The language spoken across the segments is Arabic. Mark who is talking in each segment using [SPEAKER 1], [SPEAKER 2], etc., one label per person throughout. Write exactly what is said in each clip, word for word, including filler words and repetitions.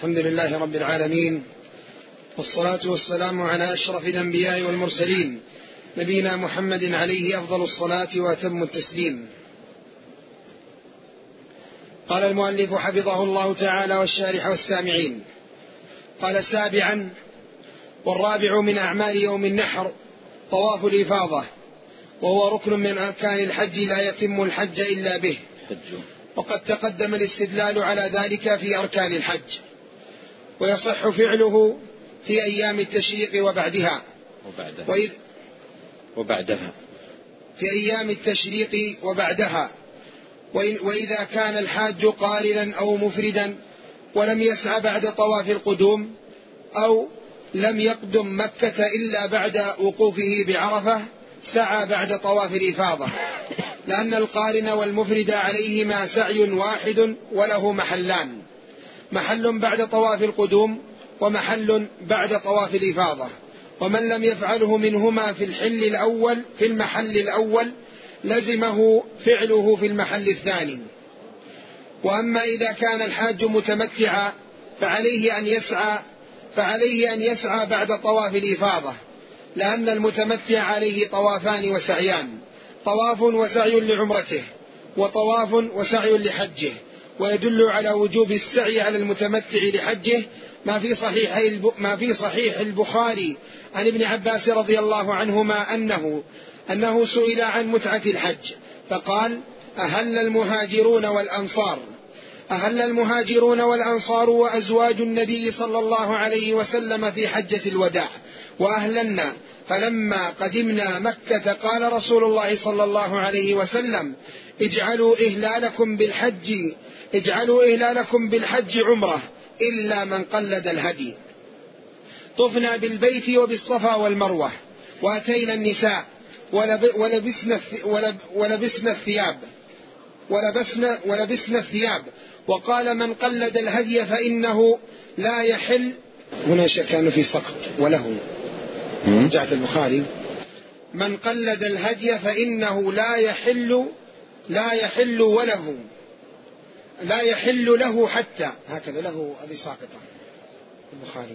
[SPEAKER 1] الحمد لله رب العالمين، والصلاة والسلام على أشرف الأنبياء والمرسلين، نبينا محمد عليه أفضل الصلاة وأتم التسليم. قال المؤلف حفظه الله تعالى والشارح والسامعين: قال سابعا: والرابع من أعمال يوم النحر طواف الإفاضة، وهو ركن من أركان الحج لا يتم الحج إلا به، وقد تقدم الاستدلال على ذلك في أركان الحج، ويصح فعله في أيام التشريق وبعدها
[SPEAKER 2] وبعدها,
[SPEAKER 1] وإذ
[SPEAKER 2] وبعدها
[SPEAKER 1] في أيام التشريق وبعدها وإذا كان الحاج قارنا أو مفردا ولم يسعى بعد طواف القدوم، أو لم يقدم مكة إلا بعد وقوفه بعرفة، سعى بعد طواف الإفاضة، لأن القارن والمفرد عليهما سعي واحد وله محلان: محل بعد طواف القدوم ومحل بعد طواف الإفاضة، ومن لم يفعله منهما في الحل الأول في المحل الأول لزمه فعله في المحل الثاني. وأما إذا كان الحاج متمتعا فعليه أن يسعى فعليه أن يسعى بعد طواف الإفاضة، لأن المتمتع عليه طوافان وسعيان: طواف وسعي لعمرته، وطواف وسعي لحجه. ويدل على وجوب السعي على المتمتع لحجه ما في صحيح ما في صحيح البخاري عن ابن عباس رضي الله عنهما أنه أنه سئل عن متعة الحج فقال: أهل المهاجرون والأنصار أهل المهاجرون والأنصار وأزواج النبي صلى الله عليه وسلم في حجة الوداع وأهلنا، فلما قدمنا مكة قال رسول الله صلى الله عليه وسلم: اجعلوا إهلالكم بالحج اجعلوا إهلالكم بالحج عمرة إلا من قلد الهدي. طفنا بالبيت وبالصفا والمروة، وأتينا النساء ولبسنا ولبسنا الثياب ولبسنا ولبسنا الثياب وقال: من قلد الهدي فإنه لا يحل. هنا كان في سقط وله جاءت البخاري: من قلد الهدي فإنه لا يحل لا يحل وله لا يحل له حتى، هكذا له هذه ساقطة البخاري: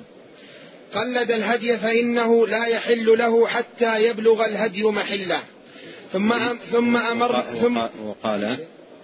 [SPEAKER 1] قلد الهدي فإنه لا يحل له حتى يبلغ الهدي محله. ثم ثم أمر ثم
[SPEAKER 2] وقال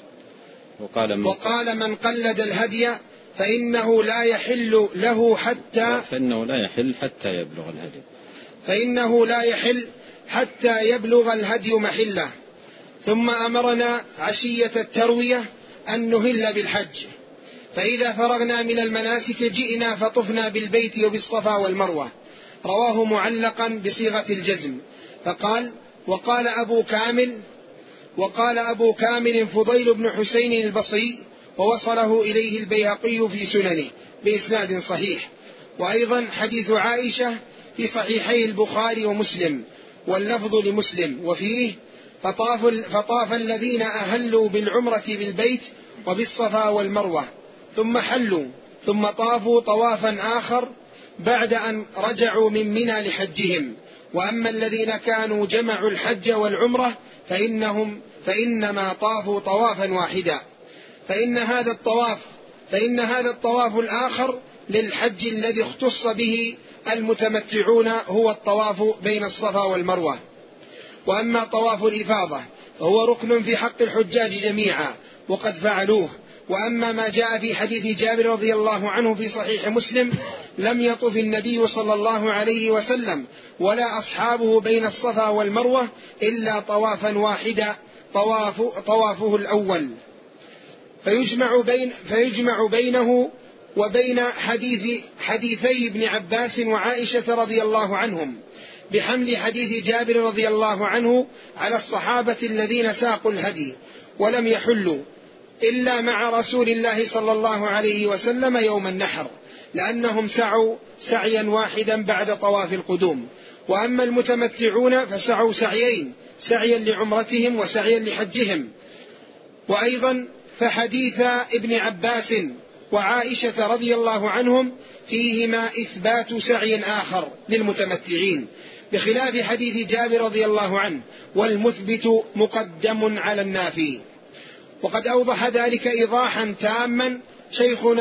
[SPEAKER 2] وقال من,
[SPEAKER 1] وقال من قلد الهدي فإنه لا يحل له حتى
[SPEAKER 2] فإنه لا يحل حتى يبلغ الهدي
[SPEAKER 1] فإنه لا يحل حتى يبلغ الهدي محله. ثم أمرنا عشية التروية أن نهل بالحج، فإذا فرغنا من المناسك جئنا فطفنا بالبيت وبالصفا والمروة. رواه معلقا بصيغة الجزم. فقال: وقال أبو كامل وقال أبو كامل فضيل بن حسين البصري، ووصله إليه البيهقي في سننه بإسناد صحيح. وأيضا حديث عائشة في صحيحي البخاري ومسلم، واللفظ لمسلم، وفيه: فطاف, فطاف الذين أهلوا بالعمرة بالبيت وبالصفا والمروة ثم حلوا ثم طافوا طوافا آخر بعد أن رجعوا من منى لحجهم. وأما الذين كانوا جمعوا الحج والعمرة فإنهم فإنما طافوا طوافا واحدا، فإن هذا الطواف فإن هذا الطواف الآخر للحج الذي اختص به المتمتعون هو الطواف بين الصفا والمروة. وأما طواف الإفاضة فهو ركن في حق الحجاج جميعا وقد فعلوه. وأما ما جاء في حديث جابر رضي الله عنه في صحيح مسلم: لم يطف النبي صلى الله عليه وسلم ولا أصحابه بين الصفا والمروة إلا طوافا واحدا طواف طوافه الأول. فيجمع, بين فيجمع بينه وبين حديث حديثي ابن عباس وعائشة رضي الله عنهم بحمل حديث جابر رضي الله عنه على الصحابة الذين ساقوا الهدي ولم يحلوا إلا مع رسول الله صلى الله عليه وسلم يوم النحر، لأنهم سعوا سعيا واحدا بعد طواف القدوم. وأما المتمتعون فسعوا سعيين: سعيا لعمرتهم وسعيا لحجهم. وأيضا فحديث ابن عباس وعائشة رضي الله عنهم فيهما إثبات سعي آخر للمتمتعين بخلاف حديث جابر رضي الله عنه، والمثبت مقدم على النافي. وقد أوضح ذلك إيضاحا تاما شيخنا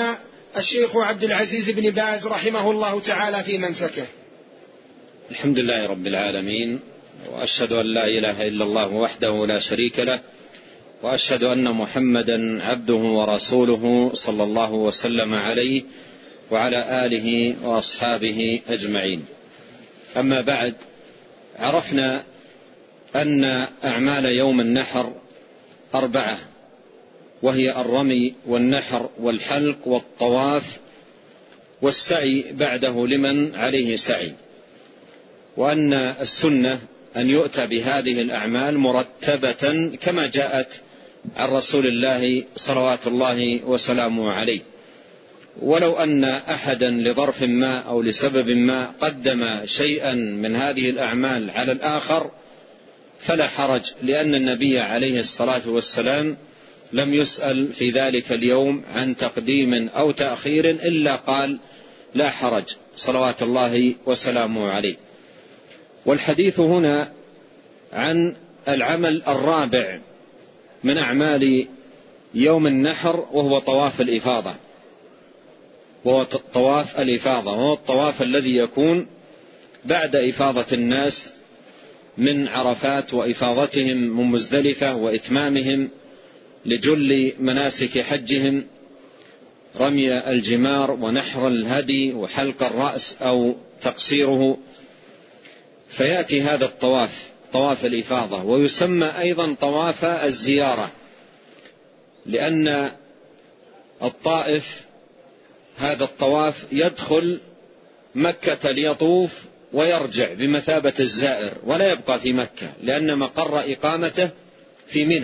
[SPEAKER 1] الشيخ عبد العزيز بن باز رحمه الله تعالى في منسكه.
[SPEAKER 2] الحمد لله رب العالمين، وأشهد أن لا إله إلا الله وحده لا شريك له، وأشهد أن محمدا عبده ورسوله صلى الله وسلم عليه وعلى آله وأصحابه أجمعين. أما بعد، عرفنا أن أعمال يوم النحر أربعة، وهي الرمي والنحر والحلق والطواف والسعي بعده لمن عليه سعي، وأن السنة أن يؤتى بهذه الأعمال مرتبة كما جاءت عن رسول الله صلوات الله وسلامه عليه، ولو أن أحدا لظرف ما أو لسبب ما قدم شيئا من هذه الأعمال على الآخر فلا حرج، لأن النبي عليه الصلاة والسلام لم يسأل في ذلك اليوم عن تقديم أو تأخير إلا قال لا حرج صلوات الله وسلامه عليه. والحديث هنا عن العمل الرابع من أعمال يوم النحر، وهو طواف الإفاضة، وهو طواف الإفاضة وهو الطواف الذي يكون بعد إفاضة الناس من عرفات وإفاضتهم من مزدلفة وإتمامهم لجل مناسك حجهم، رمي الجمار ونحر الهدي وحلق الرأس أو تقصيره، فيأتي هذا الطواف طواف الإفاضة، ويسمى أيضا طواف الزيارة، لأن الطائف هذا الطواف يدخل مكة ليطوف ويرجع بمثابة الزائر، ولا يبقى في مكة، لأن مقر إقامته في منى،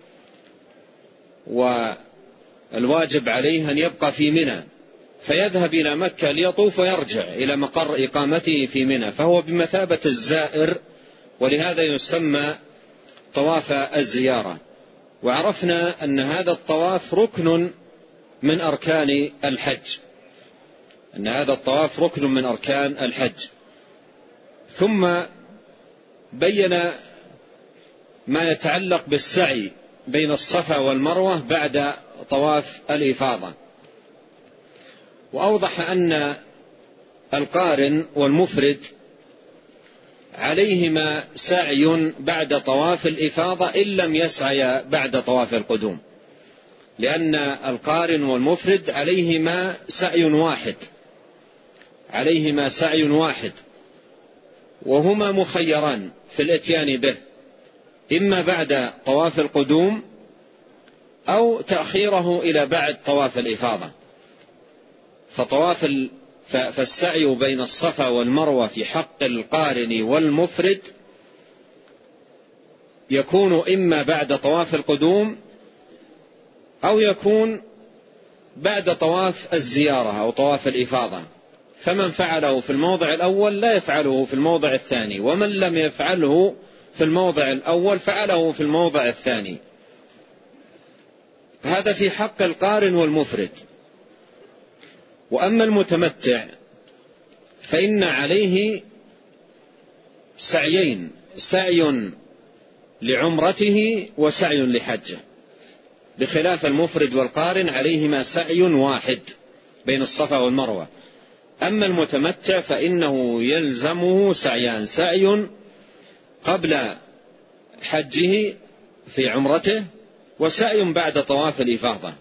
[SPEAKER 2] والواجب عليه أن يبقى في منى، فيذهب إلى مكة ليطوف ويرجع إلى مقر إقامته في منى، فهو بمثابة الزائر، ولهذا يسمى طواف الزيارة. وعرفنا أن هذا الطواف ركن من أركان الحج، أن هذا الطواف ركن من أركان الحج. ثم بين ما يتعلق بالسعي بين الصفا والمروة بعد طواف الإفاضة، وأوضح أن القارن والمفرد عليهما سعي بعد طواف الإفاضة إن لم يسعي بعد طواف القدوم، لأن القارن والمفرد عليهما سعي واحد عليهما سعي واحد وهما مخيران في الاتيان به، إما بعد طواف القدوم أو تأخيره إلى بعد طواف الإفاضة. فطواف ال... فالسعي بين الصفا والمروة في حق القارن والمفرد يكون إما بعد طواف القدوم أو يكون بعد طواف الزيارة أو طواف الإفاضة، فمن فعله في الموضع الأول لا يفعله في الموضع الثاني، ومن لم يفعله في الموضع الأول فعله في الموضع الثاني. هذا في حق القارن والمفرد. وأما المتمتع فإن عليه سعيين، سعي لعمرته وسعي لحجه، بخلاف المفرد والقارن عليهما سعي واحد بين الصفا والمروة. أما المتمتع فإنه يلزمه سعيان، سعي قبل حجه في عمرته وسعي بعد طواف الإفاضة.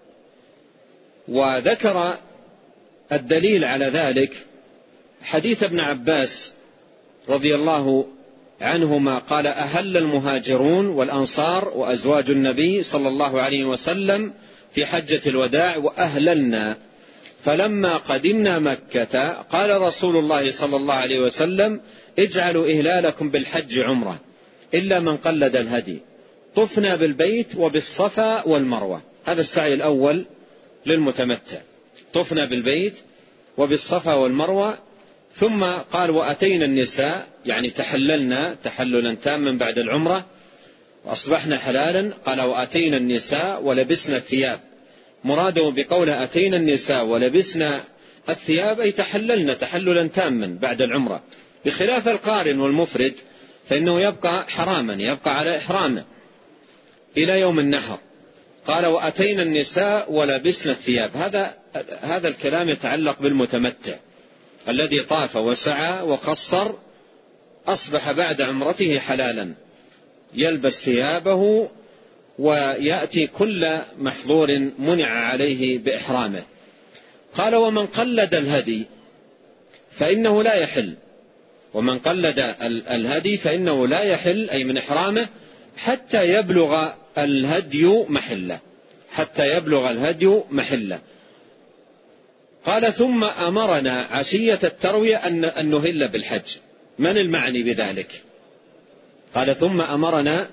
[SPEAKER 2] وذكر الدليل على ذلك حديث ابن عباس رضي الله عنهما قال: أهل المهاجرون والأنصار وأزواج النبي صلى الله عليه وسلم في حجة الوداع وأهللنا، فلما قدمنا مكة قال رسول الله صلى الله عليه وسلم: اجعلوا إهلالكم بالحج عمرة إلا من قلد الهدي، طفنا بالبيت وبالصفا والمروة. هذا السعي الأول للمتمتع، طفنا بالبيت وبالصفا والمروة. ثم قال: وأتينا النساء، يعني تحللنا تحللا تاما بعد العمرة وأصبحنا حلالا. قال: وأتينا النساء ولبسنا الثياب. مراده بقول أتينا النساء ولبسنا الثياب أي تحللنا تحللا تاما بعد العمرة، بخلاف القارن والمفرد فإنه يبقى حراما، يبقى على إحرامه إلى يوم النحر. قال وأتينا النساء ولبسن الثياب. هذا هذا الكلام يتعلق بالمتمتع الذي طاف وسعى وقصر، أصبح بعد عمرته حلالا، يلبس ثيابه ويأتي كل محظور منع عليه بإحرامه. قال ومن قلد الهدي فإنه لا يحل، ومن قلد الهدي فإنه لا يحل أي من إحرامه حتى يبلغ الهدي محله، حتى يبلغ الهدي محله. قال ثم أمرنا عشية التروية أن نهل بالحج. من المعني بذلك؟ قال ثم أمرنا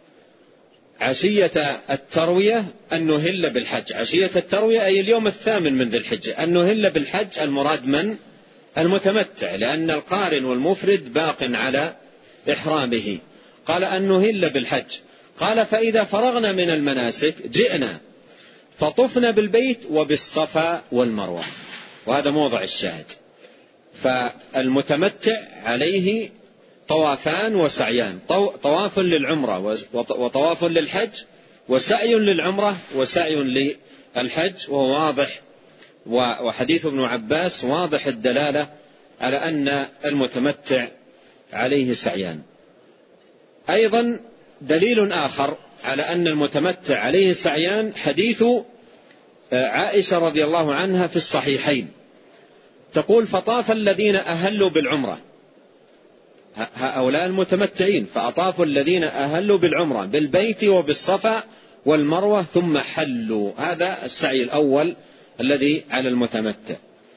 [SPEAKER 2] عشية التروية أن نهل بالحج. عشية التروية أي اليوم الثامن من ذي الحجة. أن نهل بالحج المراد من؟ المتمتع، لأن القارن والمفرد باق على إحرامه. قال أن نهل بالحج. قال فإذا فرغنا من المناسك جئنا فطفنا بالبيت وبالصفا والمروة. وهذا موضع الشاهد. فالمتمتع عليه طوافان وسعيان، طواف للعمرة وطواف للحج، وسعي للعمرة وسعي للحج. وهو واضح، وحديث ابن عباس واضح الدلالة على أن المتمتع عليه سعيان. أيضا دليل آخر على أن المتمتع عليه سعيان حديث عائشة رضي الله عنها في الصحيحين، تقول فطاف الذين أهلوا بالعمرة، هؤلاء المتمتعين، فأطافوا الذين أهلوا بالعمرة بالبيت وبالصفا والمروة ثم حلوا. هذا السعي الأول الذي على المتمتع.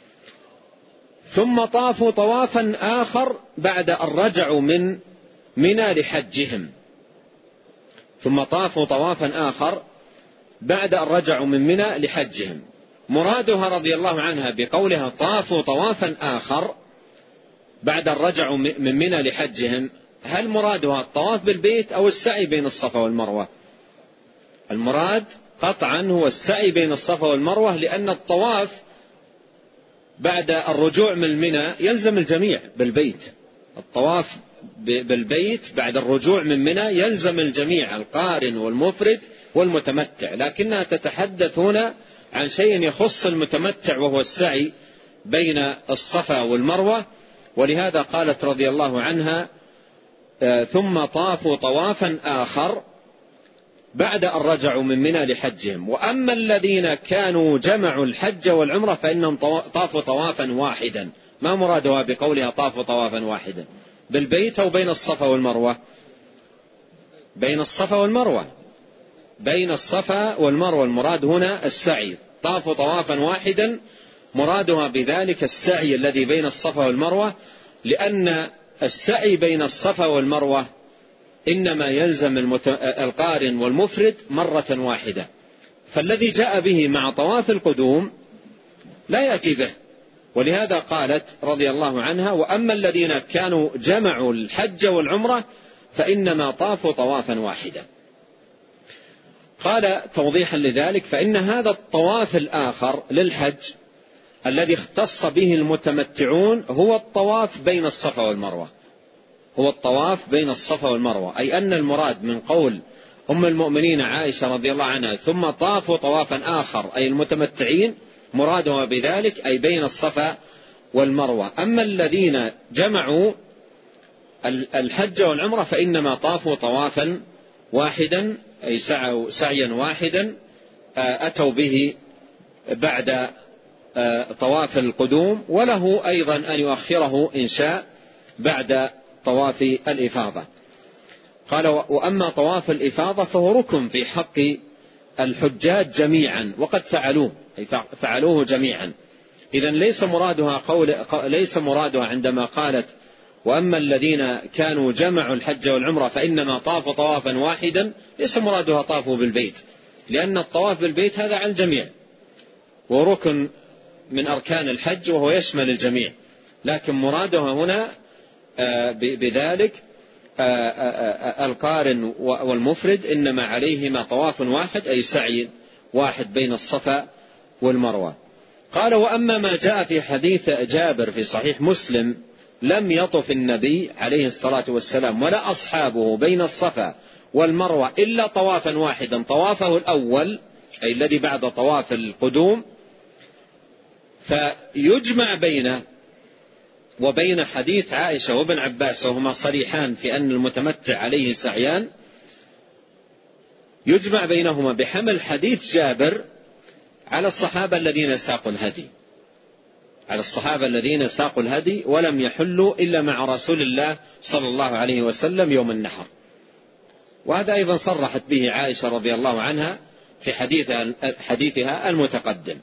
[SPEAKER 2] ثم طافوا طوافا آخر بعد أن رجعوا من منى لحجهم. ثم طافوا طوافا آخر بعد أن رجعوا من منى لحجهم. مرادها رضي الله عنها بقولها طافوا طوافا آخر بعد أن رجعوا من منى لحجهم، هل مرادها الطواف بالبيت أو السعي بين الصفا والمروة؟ المراد قطعا هو السعي بين الصفا والمروة، لأن الطواف بعد الرجوع من منى يلزم الجميع بالبيت. الطواف بالبيت بعد الرجوع من منى يلزم الجميع، القارن والمفرد والمتمتع، لكنها تتحدث هنا عن شيء يخص المتمتع وهو السعي بين الصفا والمروة. ولهذا قالت رضي الله عنها ثم طافوا طوافا آخر بعد أن رجعوا من منى لحجهم. وأما الذين كانوا جمعوا الحج والعمرة فإنهم طافوا طوافا واحدا. ما مرادها بقولها طافوا طوافا واحدا؟ بالبيت أو بين الصفا والمروة؟ بين الصفا والمروة، بين الصفا والمروة. المراد هنا السعي. طافوا طوافا واحدا مرادها بذلك السعي الذي بين الصفا والمروة، لأن السعي بين الصفا والمروة إنما يلزم المت... القارن والمفرد مرة واحدة، فالذي جاء به مع طواف القدوم لا يأتي به. ولهذا قالت رضي الله عنها وأما الذين كانوا جمعوا الحج والعمرة فإنما طافوا طوافا واحدا. قال توضيحا لذلك فإن هذا الطواف الآخر للحج الذي اختص به المتمتعون هو الطواف بين الصفا والمروة، هو الطواف بين الصفا والمروة. أي أن المراد من قول أم المؤمنين عائشة رضي الله عنها ثم طافوا طوافا آخر أي المتمتعين، مرادها بذلك أي بين الصفا والمروة. أما الذين جمعوا الحج والعمرة فإنما طافوا طوافا واحدا أي سعوا سعيا واحدا أتوا به بعد طواف القدوم، وله أيضا أن يؤخره إن شاء بعد طواف الإفاضة. قال وأما طواف الإفاضة فهو ركن في حق الحجاج جميعا وقد فعلوه، أي فعلوه جميعا. إذن ليس مرادها قول ليس مرادها عندما قالت وأما الذين كانوا جمعوا الحج والعمرة فإنما طافوا طوافا واحدا، ليس مرادها طافوا بالبيت، لأن الطواف بالبيت هذا على الجميع وركن من أركان الحج وهو يشمل الجميع، لكن مرادها هنا بذلك القارن والمفرد إنما عليهما طواف واحد أي سعي واحد بين الصفا والمروة. قال وأما ما جاء في حديث جابر في صحيح مسلم لم يطف النبي عليه الصلاة والسلام ولا أصحابه بين الصفا والمروة إلا طوافا واحدا طوافه الأول أي الذي بعد طواف القدوم، فيجمع بينه وبين حديث عائشة وابن عباس وهما صريحان في أن المتمتع عليه سعيان، يجمع بينهما بحمل حديث جابر على الصحابة الذين ساقوا الهدي على الصحابة الذين ساقوا الهدي ولم يحلوا إلا مع رسول الله صلى الله عليه وسلم يوم النحر. وهذا أيضا صرحت به عائشة رضي الله عنها في حديثها, حديثها المتقدم.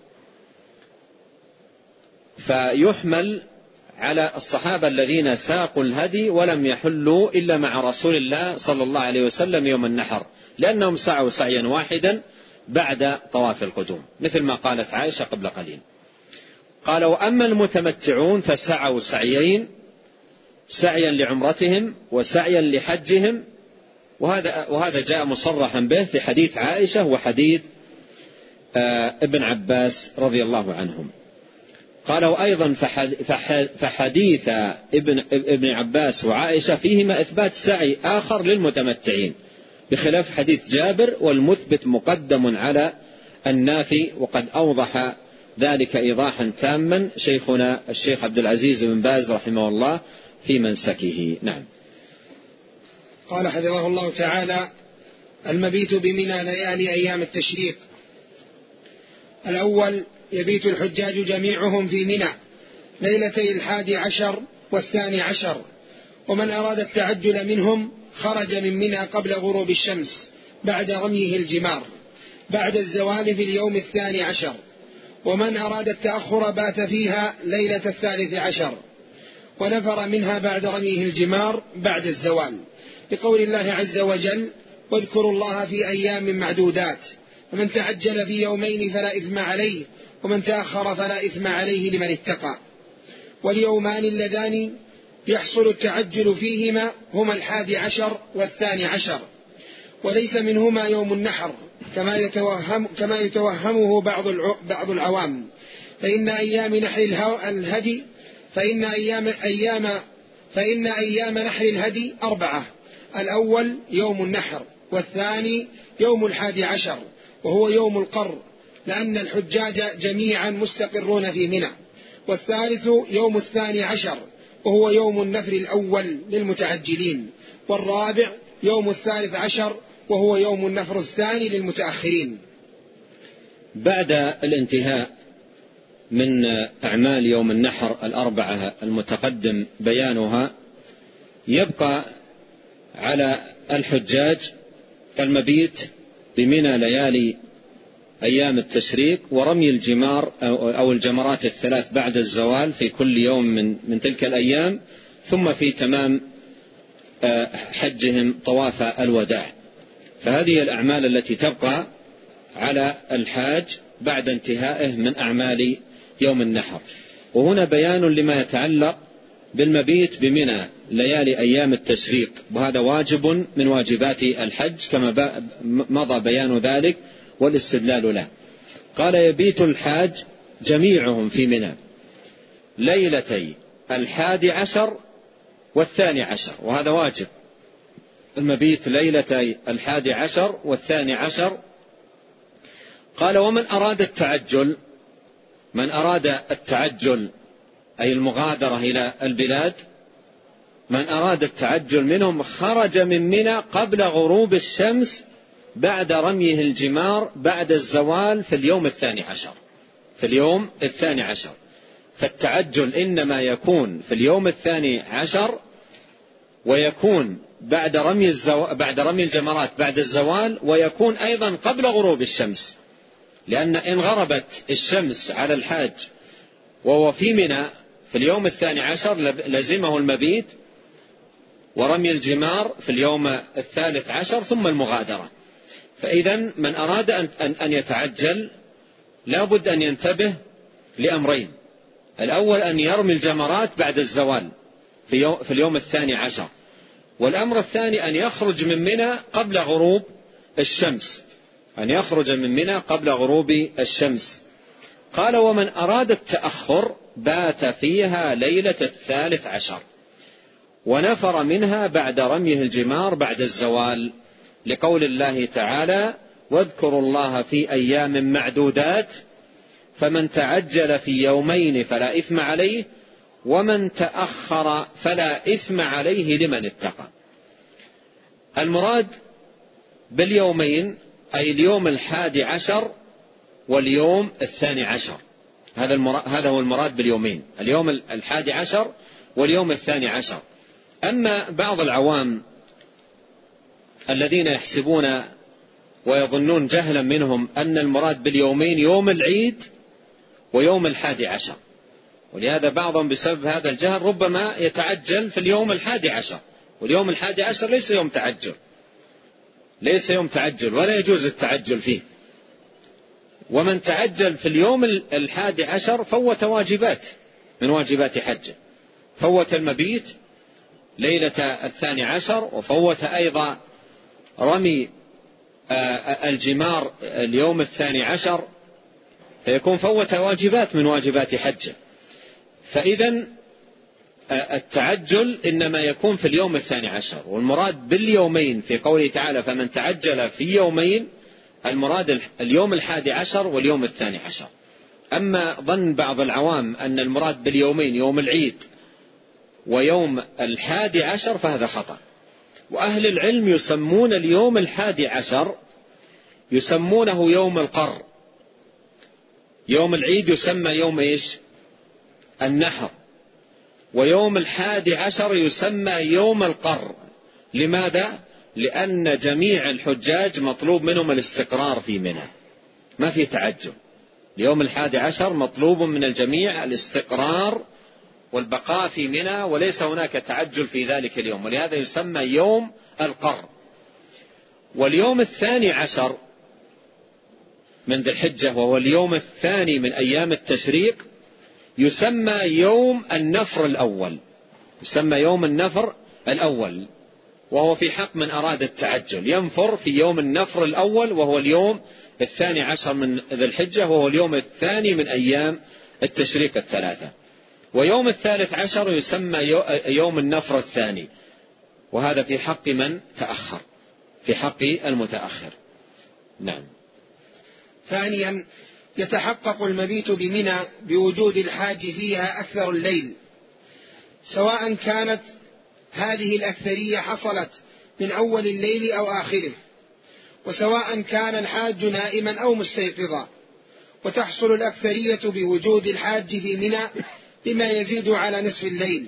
[SPEAKER 2] فيحمل على الصحابة الذين ساقوا الهدي ولم يحلوا إلا مع رسول الله صلى الله عليه وسلم يوم النحر، لأنهم سعوا سعيا واحدا بعد طواف القدوم، مثل ما قالت عائشة قبل قليل. قال: وأما المتمتعون فسعوا سعيين، سعيا لعمرتهم وسعيا لحجهم، وهذا, وهذا جاء مصرحا به في حديث عائشة وحديث ابن عباس رضي الله عنهم. قالوا أيضا: فحديث ابن, ابن عباس وعائشة فيهما إثبات سعي آخر للمتمتعين بخلاف حديث جابر، والمثبت مقدم على النافي، وقد أوضح ذلك إيضاحا تاما شيخنا الشيخ عبد العزيز بن باز رحمه الله في منسكه. نعم.
[SPEAKER 1] قال حفظه الله تعالى: المبيت بمنى ليالي أيام التشريق. الأول: يبيت الحجاج جميعهم في منى ليلتي الحادي عشر والثاني عشر، ومن أراد التعجل منهم خرج من منى قبل غروب الشمس بعد رميه الجمار بعد الزوال في اليوم الثاني عشر، ومن أراد التأخر بات فيها ليلة الثالث عشر، ونفر منها بعد رميه الجمار بعد الزوال، لقول الله عز وجل: واذكروا الله في أيام معدودات، ومن تعجل في يومين فلا إثم عليه، ومن تأخر فلا إثم عليه لمن اتقى. واليومان اللذان يحصل التعجل فيهما هما الحادي عشر والثاني عشر، وليس منهما يوم النحر كما يتوهم كما يتوهمه بعض بعض العوام، فإن أيام نحر الهدي فإن أيام أيام فإن أيام نحر الهدي أربعة: الأول يوم النحر، والثاني يوم الحادي عشر وهو يوم القر لأن الحجاج جميعا مستقرون في منى، والثالث يوم الثاني عشر وهو يوم النفر الأول للمتعجلين، والرابع يوم الثالث عشر وهو يوم النفر الثاني للمتأخرين.
[SPEAKER 2] بعد الانتهاء من أعمال يوم النحر الأربعة المتقدم بيانها، يبقى على الحجاج المبيت بمنى ليالي أيام التشريق ورمي الجمار أو الجمرات الثلاث بعد الزوال في كل يوم من, من تلك الأيام، ثم في تمام حجهم طواف الوداع. فهذه الأعمال التي تبقى على الحاج بعد انتهائه من أعمال يوم النحر. وهنا بيان لما يتعلق بالمبيت بمنى ليالي أيام التشريق، وهذا واجب من واجبات الحج كما مضى بيان ذلك والاستدلال له. قال: يبيت الحاج جميعهم في منى ليلتي الحادي عشر والثاني عشر، وهذا واجب المبيت ليلتي الحادي عشر والثاني عشر. قال: ومن أراد التعجل من أراد التعجل أي المغادرة إلى البلاد، من أراد التعجل منهم خرج من منى قبل غروب الشمس بعد رميه الجمار بعد الزوال في اليوم الثاني عشر في اليوم الثاني عشر. فالتعجل إنما يكون في اليوم الثاني عشر، ويكون بعد رمي الزو... بعد رمي الجمرات بعد الزوال، ويكون أيضا قبل غروب الشمس، لأن إن غربت الشمس على الحاج وهو في منى في اليوم الثاني عشر لزمه المبيت ورمي الجمار في اليوم الثالث عشر ثم المغادرة. فإذا من أراد أن يتعجل لا بد أن ينتبه لأمرين: الأول أن يرمي الجمرات بعد الزوال في اليوم الثاني عشر، والأمر الثاني أن يخرج من منى قبل غروب الشمس أن يخرج من منى قبل غروب الشمس. قال: ومن أراد التأخر بات فيها ليلة الثالث عشر ونفر منها بعد رميه الجمار بعد الزوال لقول الله تعالى واذكروا الله في أيام معدودات فمن تعجل في يومين فلا إثم عليه ومن تأخر فلا إثم عليه لمن اتقى. المراد باليومين أي اليوم الحادي عشر واليوم الثاني عشر، هذا هذا هو المراد باليومين، اليوم الحادي عشر واليوم الثاني عشر. أما بعض العوام الذين يحسبون ويظنون جهلا منهم أن المراد باليومين يوم العيد ويوم الحادي عشر، ولهذا بعضهم بسبب هذا الجهل ربما يتعجل في اليوم الحادي عشر، واليوم الحادي عشر ليس يوم تعجل، ليس يوم تعجل ولا يجوز التعجل فيه. ومن تعجل في اليوم الحادي عشر فوت واجبات من واجبات حجه، فوت المبيت ليلة الثاني عشر، وفوت أيضا رمي الجمار اليوم الثاني عشر، فيكون فوت واجبات من واجبات حجه. فإذا التعجل إنما يكون في اليوم الثاني عشر، والمراد باليومين في قوله تعالى فمن تعجل في يومين المراد اليوم الحادي عشر واليوم الثاني عشر. أما ظن بعض العوام أن المراد باليومين يوم العيد ويوم الحادي عشر فهذا خطأ. وأهل العلم يسمون اليوم الحادي عشر يسمونه يوم القر، يوم العيد يسمى يوم إيش؟ النحر، ويوم الحادي عشر يسمى يوم القر. لماذا؟ لأن جميع الحجاج مطلوب منهم الاستقرار في منى، ما في تعجل. اليوم الحادي عشر مطلوب من الجميع الاستقرار والبقاء في منى، وليس هناك تعجل في ذلك اليوم، ولهذا يسمى يوم القر. واليوم الثاني عشر من ذي الحجة وهو اليوم الثاني من أيام التشريق يسمى يوم النفر الأول، يسمى يوم النفر الأول، وهو في حق من أراد التعجل ينفر في يوم النفر الأول وهو اليوم الثاني عشر من ذي الحجة، وهو اليوم الثاني من أيام التشريق الثلاثة. ويوم الثالث عشر يسمى يوم النفر الثاني، وهذا في حق من تأخر، في حق المتأخر. نعم.
[SPEAKER 1] ثانيا يتحقق المبيت بمنى بوجود الحاج فيها أكثر الليل، سواء كانت هذه الأكثرية حصلت من أول الليل أو آخره، وسواء كان الحاج نائما أو مستيقظا. وتحصل الأكثرية بوجود الحاج في منى بما يزيد على نصف الليل.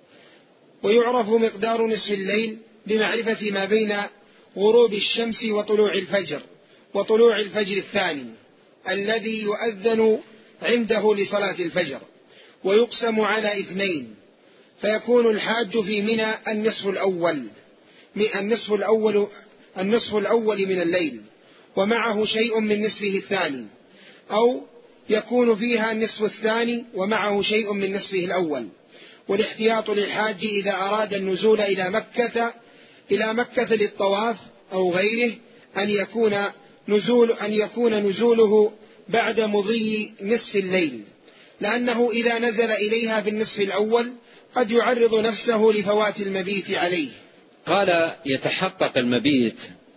[SPEAKER 1] ويعرف مقدار نصف الليل بمعرفة ما بين غروب الشمس وطلوع الفجر وطلوع الفجر الثاني الذي يؤذن عنده لصلاة الفجر، ويقسم على اثنين، فيكون الحاج في منى النصف الأول النصف الأول النصف الأول من الليل ومعه شيء من نصفه الثاني، أو يكون فيها النصف الثاني ومعه شيء من نصفه الأول. والاحتياط للحاج إذا أراد النزول إلى مكة إلى مكة للطواف أو غيره أن يكون نزول أن يكون نزوله بعد مضي نصف الليل، لأنه إذا نزل إليها في النصف الأول قد يعرض نفسه لفوات المبيت عليه.
[SPEAKER 2] قال يتحقق المبيت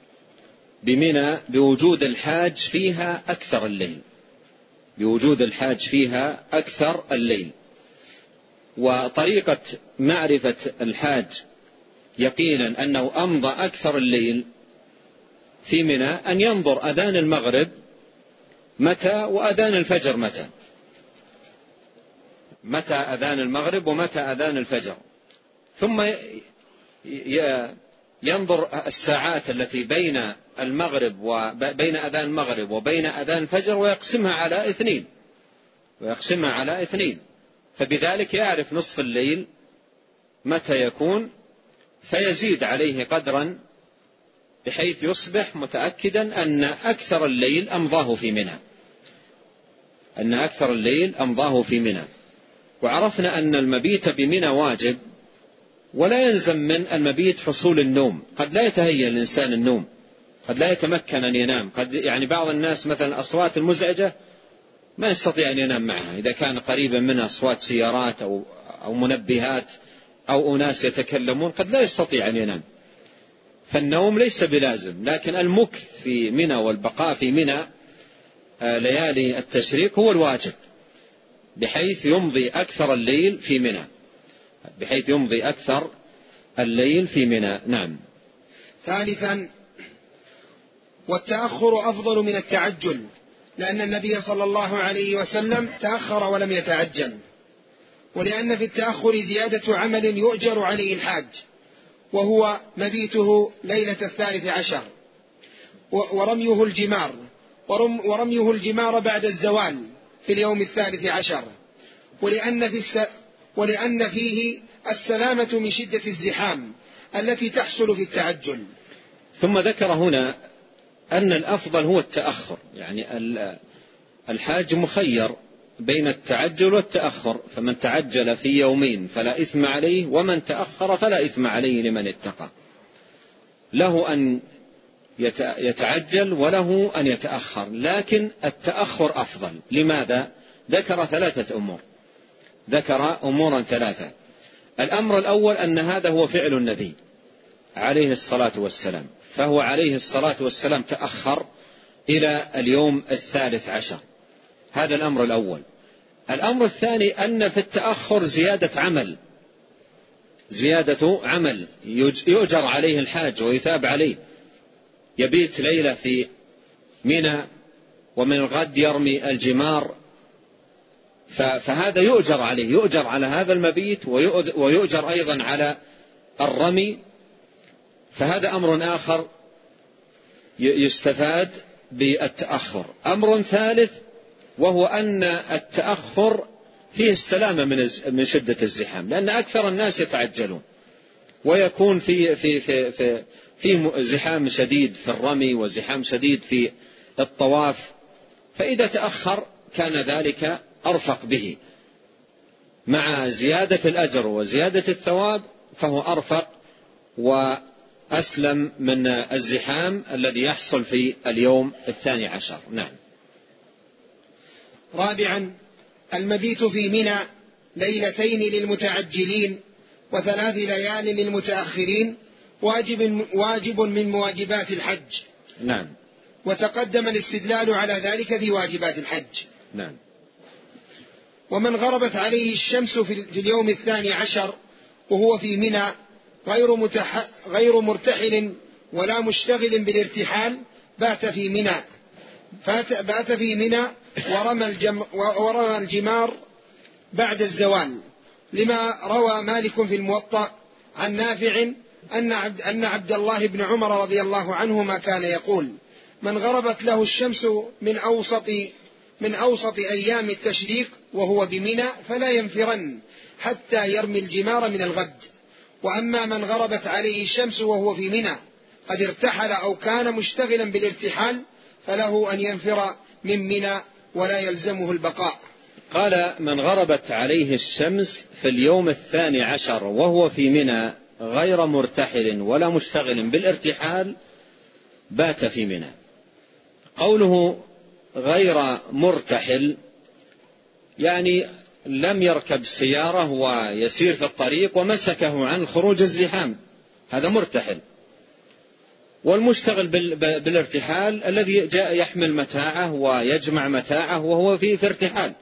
[SPEAKER 2] بمنى بوجود الحاج فيها أكثر الليل، بوجود الحاج فيها أكثر الليل. وطريقة معرفة الحاج يقينا أنه أمضى أكثر الليل في منى أن ينظر أذان المغرب متى وأذان الفجر متى، متى أذان المغرب ومتى أذان الفجر، ثم ينظر الساعات التي بين المغرب وبين أذان المغرب وبين أذان الفجر ويقسمها على اثنين ويقسمها على اثنين فبذلك يعرف نصف الليل متى يكون، فيزيد عليه قدرا بحيث يصبح متأكدا أن أكثر الليل أمضاه في منى، أن أكثر الليل أمضاه في منى. وعرفنا أن المبيت بمنى واجب، ولا يلزم من المبيت حصول النوم، قد لا يتهيأ الإنسان النوم، قد لا يتمكن أن ينام، قد يعني بعض الناس مثلا أصوات المزعجة ما يستطيع أن ينام معها إذا كان قريبا منها أصوات سيارات أو, أو منبهات أو أناس يتكلمون، قد لا يستطيع أن ينام. فالنوم ليس بلازم، لكن المكث في منى والبقاء في منى ليالي التشريق هو الواجب، بحيث يمضي أكثر الليل في منى، بحيث يمضي أكثر الليل في منى. نعم.
[SPEAKER 1] ثالثا، والتأخر أفضل من التعجل، لأن النبي صلى الله عليه وسلم تأخر ولم يتعجل، ولأن في التأخر زيادة عمل يؤجر عليه الحاج، وهو مبيته ليلة الثالث عشر ورميه الجمار ورميه الجمار بعد الزوال في اليوم الثالث عشر، ولأن, في الس... ولأن فيه السلامة من شدة الزحام التي تحصل في التعجل.
[SPEAKER 2] ثم ذكر هنا أن الأفضل هو التأخر، يعني الحاج مخير بين التعجل والتأخر، فمن تعجل في يومين فلا إثم عليه، ومن تأخر فلا إثم عليه لمن اتقى. له أن يتعجل وله أن يتأخر، لكن التأخر أفضل. لماذا؟ ذكر ثلاثة أمور، ذكر أمورا ثلاثة. الأمر الأول أن هذا هو فعل النبي عليه الصلاة والسلام، فهو عليه الصلاة والسلام تأخر إلى اليوم الثالث عشر، هذا الأمر الأول. الأمر الثاني أن في التأخر زيادة عمل، زيادة عمل يؤجر عليه الحاج ويثاب عليه، يبيت ليلة في منى ومن الغد يرمي الجمار، فهذا يؤجر عليه، يؤجر على هذا المبيت ويؤجر أيضا على الرمي، فهذا أمر آخر يستفاد بالتأخر. أمر ثالث وهو أن التأخر فيه السلامة من شدة الزحام، لأن أكثر الناس يتعجلون ويكون في في في في في زحام شديد في الرمي وزحام شديد في الطواف، فإذا تأخر كان ذلك أرفق به، مع زيادة الأجر وزيادة الثواب فهو أرفق وأسلم من الزحام الذي يحصل في اليوم الثاني عشر. نعم.
[SPEAKER 1] رابعا، المبيت في منى ليلتين للمتعجلين وثلاث ليال للمتأخرين واجب, واجب من مواجبات الحج.
[SPEAKER 2] نعم.
[SPEAKER 1] وتقدم الاستدلال على ذلك في واجبات الحج.
[SPEAKER 2] نعم.
[SPEAKER 1] ومن غربت عليه الشمس في اليوم الثاني عشر وهو في منى غير, متح... غير مرتحل ولا مشتغل بالارتحال بات في منى بات في منى ورمى, الجم... ورمى الجمار بعد الزوال، لما روى مالك في الموطأ عن نافع أن عبد, أن عبد الله بن عمر رضي الله عنهما كان يقول: من غربت له الشمس من أوسط من أوسط أيام التشريق وهو بمنى فلا ينفرن حتى يرمي الجمار من الغد، وأما من غربت عليه الشمس وهو في منى قد ارتحل أو كان مشتغلا بالارتحال فله أن ينفر من منى ولا يلزمه البقاء.
[SPEAKER 2] قال: من غربت عليه الشمس في اليوم الثاني عشر وهو في منى غير مرتحل ولا مشتغل بالارتحال بات في منى. قوله غير مرتحل يعني لم يركب سيارة ويسير في الطريق ومسكه عن خروج الزحام، هذا مرتحل. والمشتغل بالارتحال الذي جاء يحمل متاعه ويجمع متاعه وهو في ارتحال.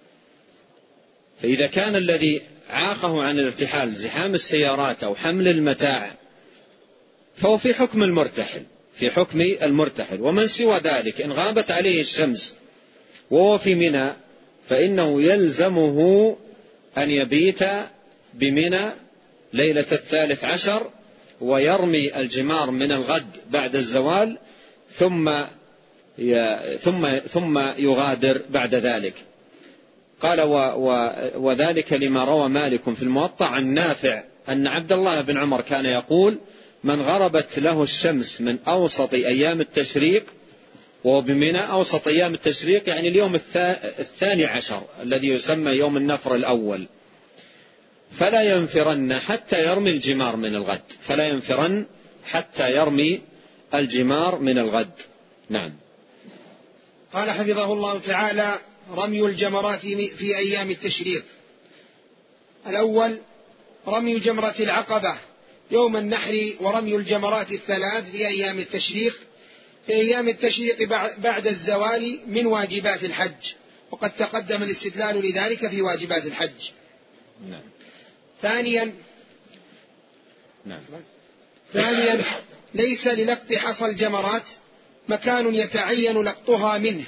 [SPEAKER 2] فإذا كان الذي عاقه عن الارتحال زحام السيارات أو حمل المتاع فهو في حكم المرتحل في حكم المرتحل. ومن سوى ذلك إن غابت عليه الشمس وهو في منى فإنه يلزمه أن يبيت بمنى ليلة الثالث عشر ويرمي الجمار من الغد بعد الزوال ثم ثم ثم يغادر بعد ذلك. قال: و و وذلك لما روى مالك في الموطأ عن نافع أن عبد الله بن عمر كان يقول: من غربت له الشمس من أوسط أيام التشريق وهو بمنى، أوسط أيام التشريق يعني اليوم الثاني عشر الذي يسمى يوم النفر الأول، فلا ينفرن حتى يرمي الجمار من الغد، فلا ينفرن حتى يرمي الجمار من الغد. نعم.
[SPEAKER 1] قال حفظه الله تعالى: رمي الجمرات في أيام التشريق: الأول رمي جمرة العقبة يوم النحر ورمي الجمرات الثلاث في أيام التشريق في أيام التشريق بعد الزوال من واجبات الحج، وقد تقدم الاستدلال لذلك في واجبات الحج.
[SPEAKER 2] نعم.
[SPEAKER 1] ثانيا
[SPEAKER 2] نعم.
[SPEAKER 1] ثانيا ليس للقط حصى الجمرات مكان يتعين لقطها منه،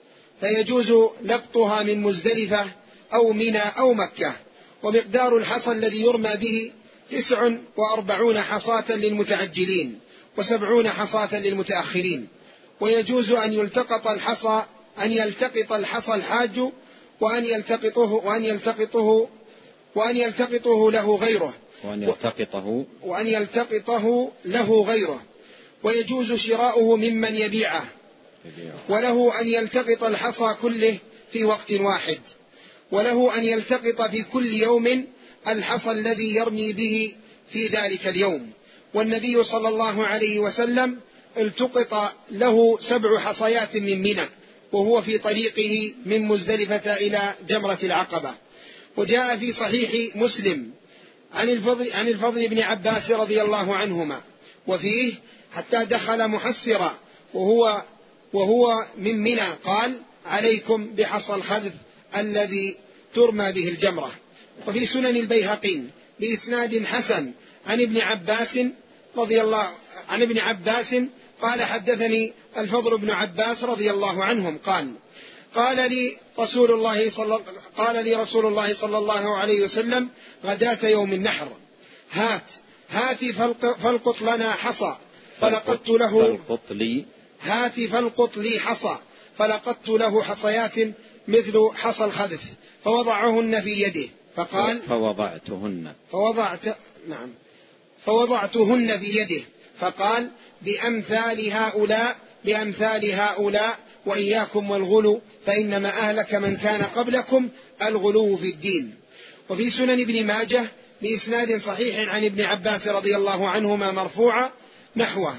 [SPEAKER 1] فيجوز لقطها من مزدلفة أو منى أو مكة، ومقدار الحصى الذي يرمى به تسع وأربعون حصاة للمتعجلين وسبعون حصاة للمتأخرين. ويجوز أن يلتقط الحصى أن يلتقط الحصى الحاج وأن يلتقطه وأن يلتقطه وأن يلتقطه له غيره
[SPEAKER 2] وأن يلتقطه
[SPEAKER 1] وأن يلتقطه له غيره ويجوز شراؤه ممن يبيعه، وله أن يلتقط الحصى كله في وقت واحد، وله أن يلتقط في كل يوم الحصى الذي يرمي به في ذلك اليوم. والنبي صلى الله عليه وسلم التقط له سبع حصيات من منى وهو في طريقه من مزدلفة إلى جمرة العقبة. وجاء في صحيح مسلم عن الفضل, عن الفضل بن عباس رضي الله عنهما وفيه: حتى دخل محسرا وهو, وهو من منى قال: عليكم بحصى الخذف الذي ترمى به الجمرة. وفي سنن البيهقي بإسناد حسن عن ابن عباس رضي الله عن ابن عباس قال: حدثني الفضل بن عباس رضي الله عنهم قال: قال لي رسول الله صلى قال لي رسول الله صلى الله عليه وسلم غداة يوم النحر: هات هات فالقط لنا حصى، فلقدت له
[SPEAKER 2] فالقط لي
[SPEAKER 1] هات فالقط لي حصى فلقدت له حصيات مثل حصى الخذف، فوضعهن في يده فقال
[SPEAKER 2] فوضعتهن
[SPEAKER 1] فوضعت نعم فوضعتهن في يده فقال: بأمثال هؤلاء بأمثال هؤلاء وإياكم والغلو، فإنما أهلك من كان قبلكم الغلو في الدين. وفي سنن ابن ماجه بإسناد صحيح عن ابن عباس رضي الله عنهما مرفوعا نحوه،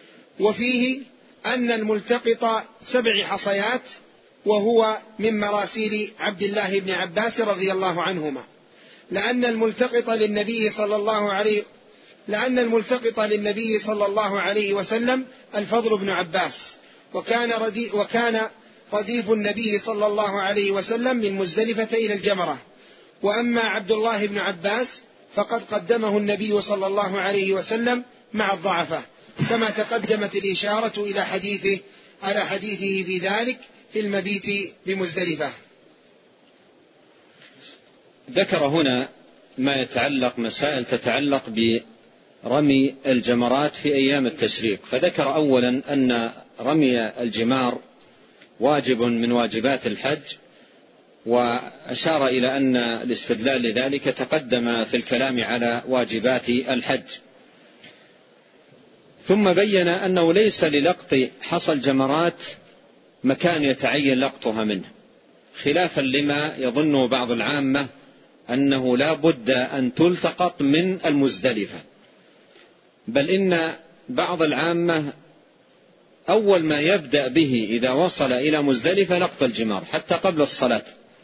[SPEAKER 1] وفيه أن الملتقط سبع حصيات، وهو من مراسيل عبد الله بن عباس رضي الله عنهما، لأن الملتقط للنبي صلى الله عليه لأن الملتقط للنبي صلى الله عليه وسلم الفضل بن عباس، وكان ردي وكان رديف النبي صلى الله عليه وسلم من مزدلفة إلى الجمرة. وأما عبد الله بن عباس فقد قدمه النبي صلى الله عليه وسلم مع الضعفة، كما تقدمت الإشارة إلى حديثه على حديثه في ذلك في المبيت بمزدلفة.
[SPEAKER 2] ذكر هنا ما يتعلق مسائل تتعلق برمي الجمرات في أيام التشريق، فذكر أولا أن رمي الجمار واجب من واجبات الحج، وأشار إلى أن الاستدلال لذلك تقدم في الكلام على واجبات الحج. ثم بين أنه ليس للقط حصى الجمرات مكان يتعين لقطها منه، خلافا لما يظنه بعض العامة أنه لا بد أن تلتقط من المزدلفة، بل إن بعض العامة أول ما يبدأ به إذا وصل إلى مزدلفة لقط الجمار حتى قبل الصلاة،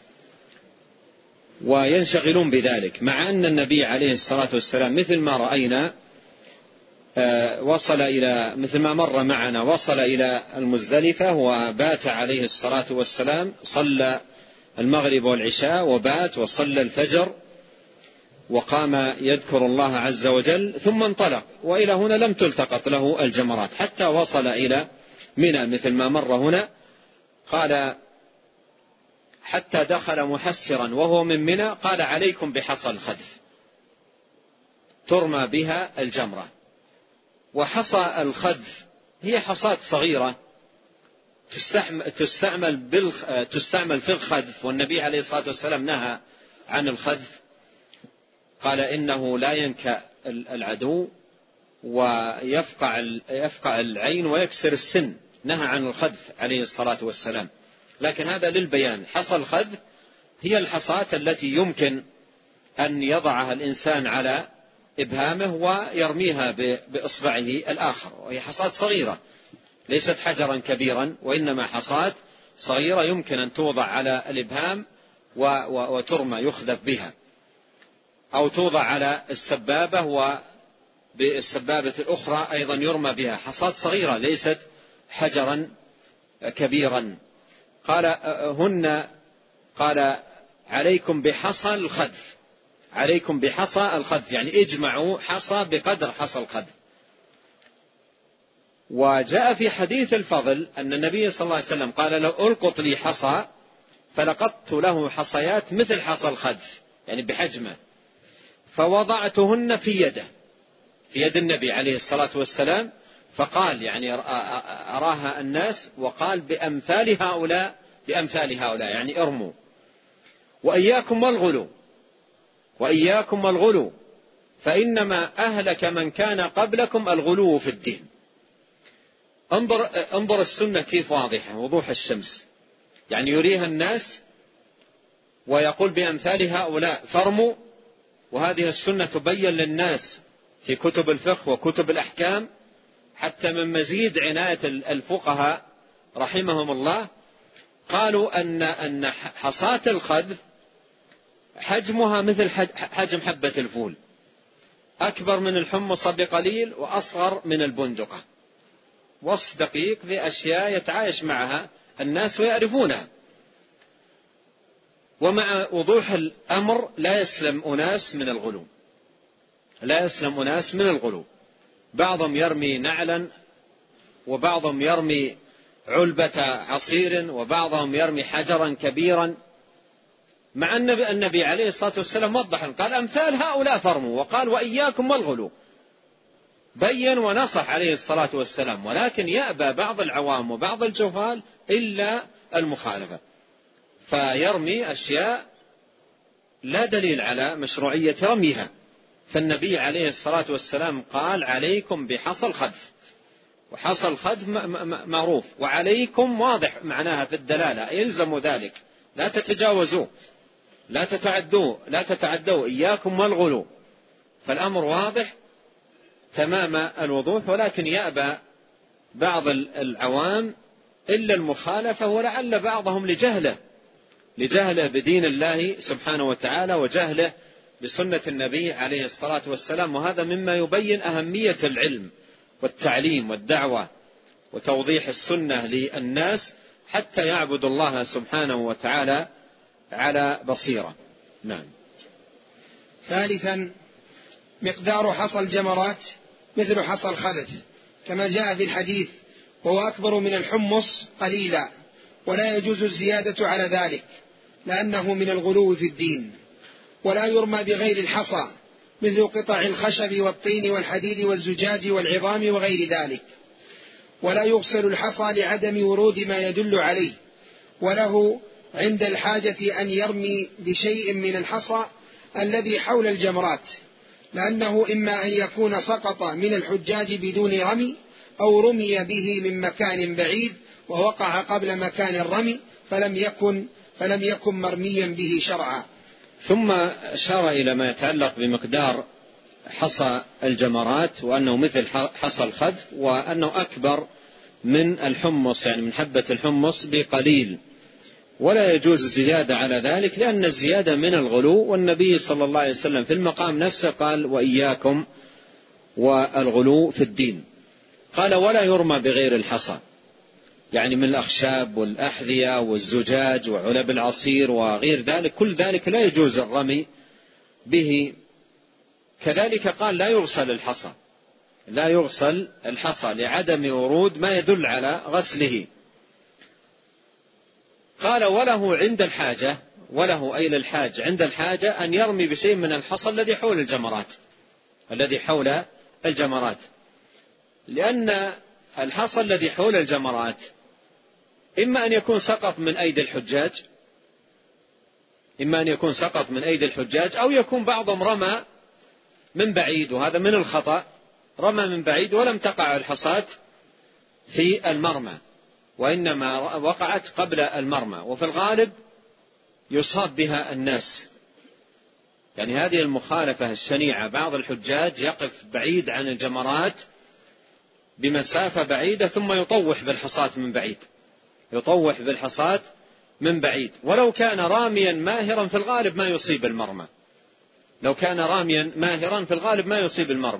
[SPEAKER 2] وينشغلون بذلك، مع أن النبي عليه الصلاة والسلام مثل ما رأينا وصل إلى مثل ما مر معنا وصل إلى المزدلفة وبات عليه الصلاة والسلام، صلى المغرب والعشاء وبات وصلى الفجر وقام يذكر الله عز وجل ثم انطلق، وإلى هنا لم تلتقط له الجمرات حتى وصل إلى منى مثل ما مر هنا. قال: حتى دخل محسرا وهو من منى قال: عليكم بحصى الخذف ترمى بها الجمرة. وحصى الخذف هي حصاة صغيرة تستعمل, بالخ... تستعمل في الخذف، والنبي عليه الصلاة والسلام نهى عن الخذف، قال: إنه لا ينكأ العدو ويفقع يفقع العين ويكسر السن، نهى عن الخذف عليه الصلاة والسلام. لكن هذا للبيان، حصى الخذف هي الحصاة التي يمكن أن يضعها الإنسان على إبهامه ويرميها بإصبعه الآخر، وهي حصاة صغيرة ليست حجرا كبيرا، وإنما حصاة صغيرة يمكن أن توضع على الإبهام وترمى يخذف بها، أو توضع على السبابة بالسبابة الأخرى أيضا يرمى بها، حصاة صغيرة ليست حجرا كبيرا. قال هن قال عليكم بحصى الخذف، عليكم بحصى الخذف يعني اجمعوا حصى بقدر حصى الخذف. وجاء في حديث الفضل أن النبي صلى الله عليه وسلم قال لو ألقط لي حصى فلقطت له حصيات مثل حصى الخذف يعني بحجمه، فوضعتهن في يده في يد النبي عليه الصلاة والسلام، فقال يعني أراها الناس وقال بأمثال هؤلاء بأمثال هؤلاء يعني ارموا. وإياكم والغلو، وإياكم والغلو فإنما أهلك من كان قبلكم الغلو في الدين. انظر, انظر السنة كيف واضحة وضوح الشمس، يعني يريها الناس ويقول بأمثال هؤلاء فارموا. وهذه السنة تبين للناس في كتب الفقه وكتب الأحكام، حتى من مزيد عناية الفقهاء رحمهم الله قالوا أن أن حصاة الخذف حجمها مثل حجم حبة الفول، أكبر من الحمص بقليل وأصغر من البندقة، وصف دقيق لأشياء يتعايش معها الناس ويعرفونها. ومع وضوح الأمر لا يسلم أناس من الغلو، لا يسلم أناس من الغلو. بعضهم يرمي نعلا، وبعضهم يرمي علبة عصير، وبعضهم يرمي حجرا كبيرا، مع أن النبي عليه الصلاة والسلام وضح قال أمثال هؤلاء فرموا، وقال وإياكم والغلو، بين ونصح عليه الصلاة والسلام. ولكن يأبى بعض العوام وبعض الجهال إلا المخالفة، فيرمي أشياء لا دليل على مشروعية رميها. فالنبي عليه الصلاة والسلام قال عليكم بحصى الخذف، وحصى الخذف معروف، وعليكم واضح معناها في الدلالة يلزم ذلك، لا تتجاوزوا لا تتعدوا لا تتعدوا إياكم والغلو. فالأمر واضح تمام الوضوح، ولكن يأبى بعض العوام إلا المخالفة، ولعل بعضهم لجهله لجهله بدين الله سبحانه وتعالى وجهله بسنة النبي عليه الصلاة والسلام. وهذا مما يبين أهمية العلم والتعليم والدعوة وتوضيح السنة للناس حتى يعبد الله سبحانه وتعالى على بصيرة. نعم.
[SPEAKER 1] ثالثا مقدار حصى الجمرات مثل حصى الخذف كما جاء في الحديث، وهو أكبر من الحمص قليلا، ولا يجوز الزيادة على ذلك لأنه من الغلو في الدين. ولا يرمى بغير الحصى مثل قطع الخشب والطين والحديد والزجاج والعظام وغير ذلك. ولا يغسل الحصى لعدم ورود ما يدل عليه، وله عند الحاجة أن يرمي بشيء من الحصى الذي حول الجمرات، لأنه إما أن يكون سقط من الحجاج بدون رمي، أو رمي به من مكان بعيد ووقع قبل مكان الرمي فلم يكن, فلم يكن مرميا به شرعا.
[SPEAKER 2] ثم أشار إلى ما يتعلق بمقدار حصى الجمرات، وأنه مثل حصى الخذف، وأنه أكبر من الحمص يعني من حبة الحمص بقليل، ولا يجوز الزيادة على ذلك لأن الزيادة من الغلو. والنبي صلى الله عليه وسلم في المقام نفسه قال وإياكم والغلو في الدين. قال ولا يرمى بغير الحصى يعني من الأخشاب والأحذية والزجاج وعلب العصير وغير ذلك، كل ذلك لا يجوز الرمي به. كذلك قال لا يغسل الحصى، لا يغسل الحصى لعدم ورود ما يدل على غسله. قال وله عند الحاجة، وله أي للحاج عند الحاجة أن يرمي بشيء من الحصى الذي حول الجمرات الذي حول الجمرات لأن الحصى الذي حول الجمرات إما أن يكون سقط من أيدي الحجاج إما أن يكون سقط من أيدي الحجاج أو يكون بعضهم رمى من بعيد، وهذا من الخطأ، رمى من بعيد ولم تقع الحصاة في المرمى وإنما وقعت قبل المرمى، وفي الغالب يصاب بها الناس. يعني هذه المخالفة الشنيعة، بعض الحجاج يقف بعيد عن الجمرات بمسافة بعيدة ثم يطوح بالحصاة من بعيد يطوح بالحصاة من بعيد ولو كان راميا ماهرا في الغالب ما يصيب المرمى لو كان راميا ماهرا في الغالب ما يصيب المرمى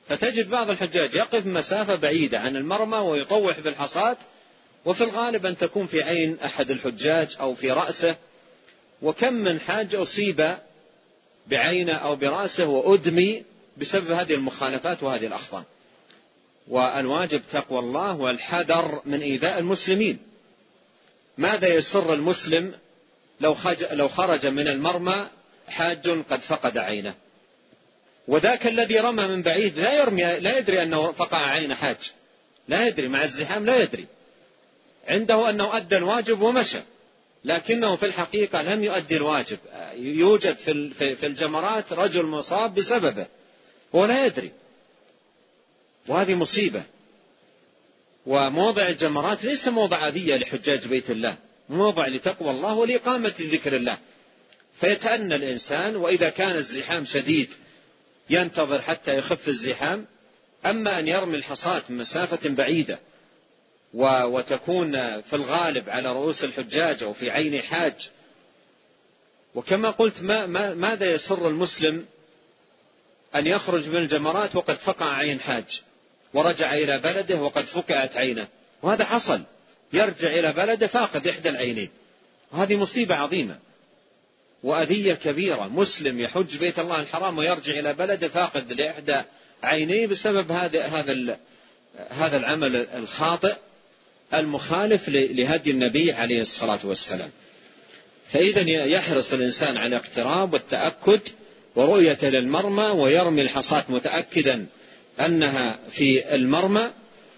[SPEAKER 2] فتجد بعض الحجاج يقف مسافة بعيدة عن المرمى ويطوح بالحصاة، وفي الغالب أن تكون في عين أحد الحجاج أو في رأسه، وكم من حاج أصيب بعينه أو برأسه وأدمي بسبب هذه المخالفات وهذه الأخطاء. والواجب تقوى الله والحذر من إيذاء المسلمين. ماذا يسر المسلم لو خرج من المرمى حاج قد فقد عينه، وذاك الذي رمى من بعيد لا يرمي لا يدري أنه فقع عين حاج، لا يدري، مع الزحام لا يدري، عنده أنه أدى الواجب ومشى، لكنه في الحقيقة لم يؤدي الواجب. يوجد في الجمرات رجل مصاب بسببه ولا يدري، وهذه مصيبة. وموضع الجمرات ليس موضع أذية لحجاج بيت الله، موضع لتقوى الله ولإقامة ذكر الله، فيتأنى الإنسان، وإذا كان الزحام شديد ينتظر حتى يخف الزحام. أما أن يرمي الحصاة من مسافة بعيدة وتكون في الغالب على رؤوس الحجاج أو في عين حاج، وكما قلت ما ما ماذا يسر المسلم أن يخرج من الجمرات وقد فقع عين حاج ورجع إلى بلده وقد فقعت عينه، وهذا حصل، يرجع إلى بلده فاقد إحدى العينين، وهذه مصيبة عظيمة وأذية كبيرة. مسلم يحج بيت الله الحرام ويرجع إلى بلده فاقد لإحدى عينيه بسبب هذا هذا هذا العمل الخاطئ المخالف لهدي النبي عليه الصلاة والسلام. فإذا يحرص الإنسان على الاقتراب والتأكد ورؤية للمرمى، ويرمي الحصاة متأكدا أنها في المرمى،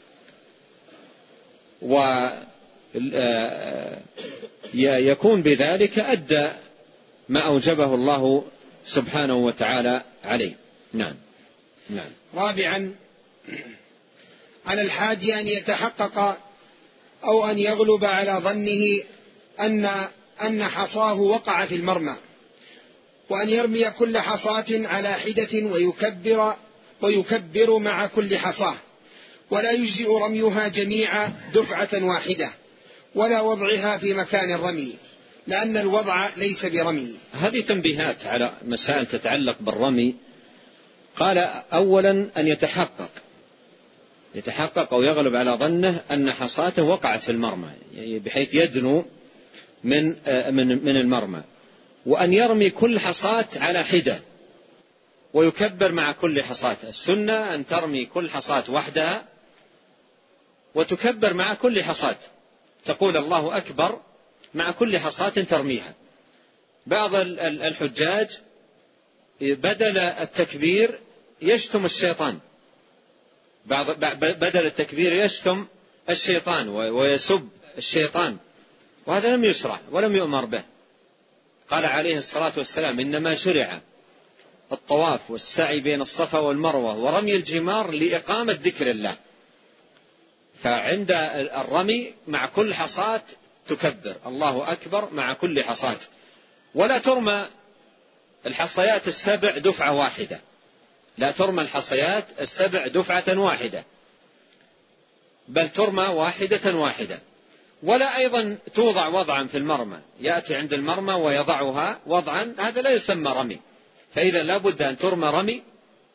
[SPEAKER 2] ويكون بذلك أدى ما أوجبه الله سبحانه وتعالى عليه. نعم نعم.
[SPEAKER 1] رابعا، على الحاج أن يتحقق أو أن يغلب على ظنه أن أن حصاه وقع في المرمى، وأن يرمي كل حصاة على حدة ويكبر ويكبر مع كل حصاة، ولا يجزئ رميها جميعا دفعة واحدة، ولا وضعها في مكان الرمي، لأن الوضع ليس برمي.
[SPEAKER 2] هذه تنبيهات على مسائل تتعلق بالرمي. قال أولا أن يتحقق يتحقق أو يغلب على ظنه أن حصاته وقعت في المرمى، يعني بحيث يدنو من من من المرمى، وأن يرمي كل حصاة على حدة ويكبر مع كل حصاة. السنة أن ترمي كل حصاة وحدها وتكبر مع كل حصاة، تقول الله أكبر مع كل حصاة ترميها. بعض الحجاج بدل التكبير يشتم الشيطان، بعض بدل التكبير يشتم الشيطان ويسب الشيطان، وهذا لم يشرع ولم يؤمر به. قال عليه الصلاة والسلام: إنما شرع الطواف والسعي بين الصفا والمروة ورمي الجمار لإقامة ذكر الله. فعند الرمي مع كل حصاة تكبر الله أكبر مع كل حصاة، ولا ترمى الحصيات السبع دفعة واحدة، لا ترمى الحصيات السبع دفعة واحدة، بل ترمى واحدة واحدة. ولا أيضا توضع وضعا في المرمى، يأتي عند المرمى ويضعها وضعا، هذا لا يسمى رمي. فإذا لا بد أن ترمى رمي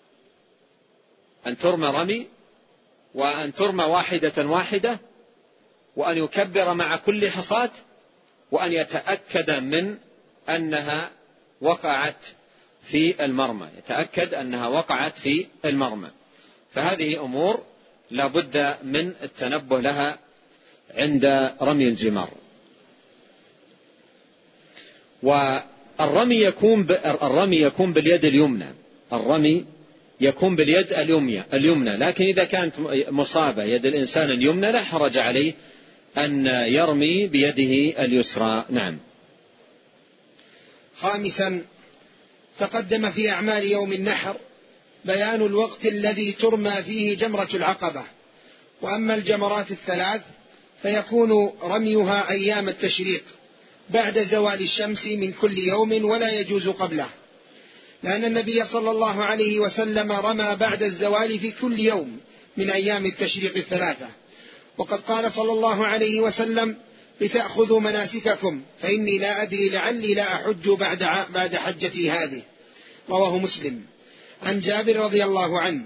[SPEAKER 2] أن ترمى رمي وأن ترمى واحدة واحدة، وأن يكبر مع كل حصاة، وأن يتأكد من أنها وقعت في المرمى، يتأكد أنها وقعت في المرمى. فهذه أمور لا بد من التنبه لها عند رمي الجمار. والرمي يكون الرمي يكون باليد اليمنى، الرمي يكون باليد اليمنى، لكن إذا كانت مصابة يد الإنسان اليمنى لا حرج عليه أن يرمي بيده اليسرى. نعم.
[SPEAKER 1] خامسا، تقدم في أعمال يوم النحر بيان الوقت الذي ترمى فيه جمرة العقبة. وأما الجمرات الثلاث فيكون رميها أيام التشريق بعد زوال الشمس من كل يوم، ولا يجوز قبله، لأن النبي صلى الله عليه وسلم رمى بعد الزوال في كل يوم من أيام التشريق الثلاثة. وقد قال صلى الله عليه وسلم: لتأخذوا مناسككم فإني لا أدري لعلي لا أحج بعد بعد حجتي هذه. رواه مسلم. عن جابر رضي الله عنه: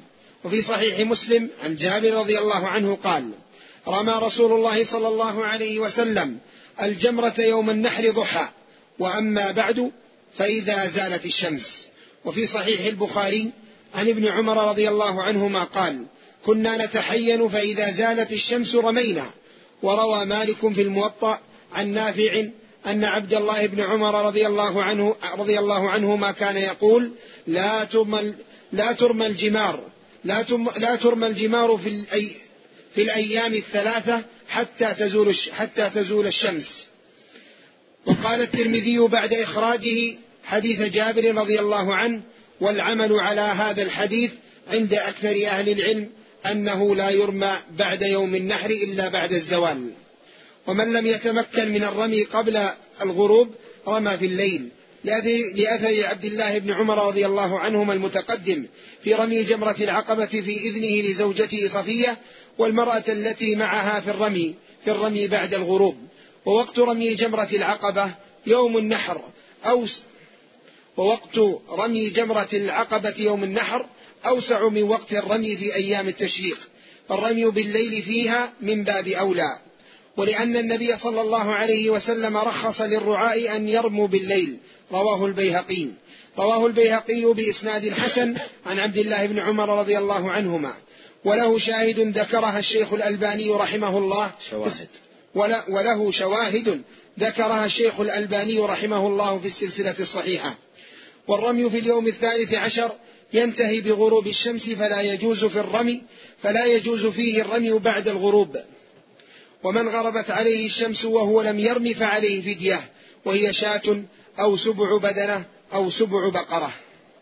[SPEAKER 1] وفي صحيح مسلم عن جابر رضي الله عنه قال: رمى رسول الله صلى الله عليه وسلم الجمرة يوم النحر ضحى، وأما بعد فإذا زالت الشمس. وفي صحيح البخاري عن ابن عمر رضي الله عنهما قال: كنا نتحين فإذا زالت الشمس رمينا. وروى مالك في الموطأ عن نافع أن عبد الله بن عمر رضي الله عنه رضي الله عنهما كان يقول: لا ترمى لا ترمى الجمار لا لا ترمى الجمار في الأي في الأيام الثلاثة حتى تزول حتى تزول الشمس. وقال الترمذي بعد إخراجه حديث جابر رضي الله عنه: والعمل على هذا الحديث عند أكثر أهل العلم أنه لا يرمى بعد يوم النحر إلا بعد الزوال. ومن لم يتمكن من الرمي قبل الغروب رمى في الليل، لأثر عبد الله بن عمر رضي الله عنهما المتقدم في رمي جمرة العقبة في إذنه لزوجته صفية والمرأة التي معها في الرمي في الرمي بعد الغروب. ووقت رمي جمرة العقبة يوم النحر أوس ووقت رمي جمرة العقبة يوم النحر أوسع من وقت الرمي في أيام التشريق، فالرمي بالليل فيها من باب أولى. ولأن النبي صلى الله عليه وسلم رخص للرعاء أن يرموا بالليل، رواه البيهقي رواه البيهقي بإسناد حسن عن عبد الله بن عمر رضي الله عنهما، وله شاهد ذكرها الشيخ الألباني رحمه الله
[SPEAKER 2] شواهد
[SPEAKER 1] وله شواهد ذكرها الشيخ الألباني رحمه الله في السلسلة الصحيحة. والرمي في اليوم الثالث عشر ينتهي بغروب الشمس، فلا يجوز في الرمي فلا يجوز فيه الرمي بعد الغروب. ومن غربت عليه الشمس وهو لم يرمي فعليه فدية، وهي شاة أو سبع بدنة أو سبع بقرة.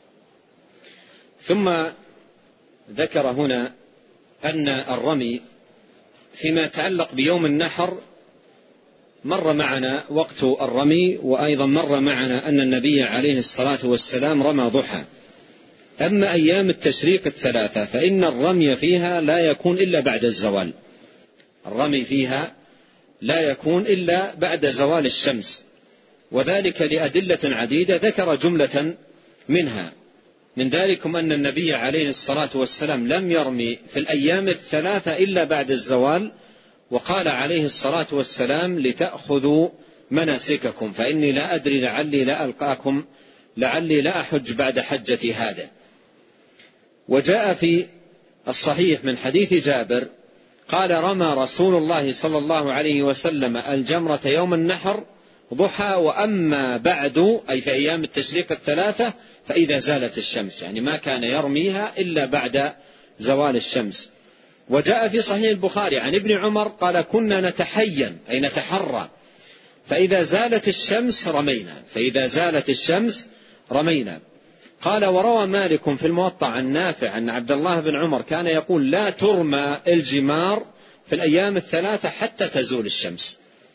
[SPEAKER 2] ثم ذكر هنا أن الرمي فيما يتعلق بيوم النحر مر معنا وقت الرمي، وأيضا مر معنا أن النبي عليه الصلاة والسلام رمى ضحى. أما أيام التشريق الثلاثة فإن الرمي فيها لا يكون إلا بعد الزوال، الرمي فيها لا يكون إلا بعد زوال الشمس، وذلك لأدلة عديدة ذكر جملة منها. من ذلكم أن النبي عليه الصلاة والسلام لم يرمي في الأيام الثلاثة إلا بعد الزوال، وقال عليه الصلاة والسلام: لتأخذوا مناسككم فإني لا أدري لعلي لا ألقاكم لعلي لا أحج بعد حجتي هذا. وجاء في الصحيح من حديث جابر قال: رمى رسول الله صلى الله عليه وسلم الجمرة يوم النحر ضحى، وأما بعد أي في أيام التشريق الثلاثة فإذا زالت الشمس، يعني ما كان يرميها إلا بعد زوال الشمس. وجاء في صحيح البخاري عن ابن عمر قال: كنا نتحين أي نتحرى فإذا زالت الشمس رمينا فإذا زالت الشمس رمينا. قال: وروى مالك في الموطأ عن نافع أن عبد الله بن عمر كان يقول: لا ترمى الجمار في الأيام الثلاثة حتى تزول الشمس.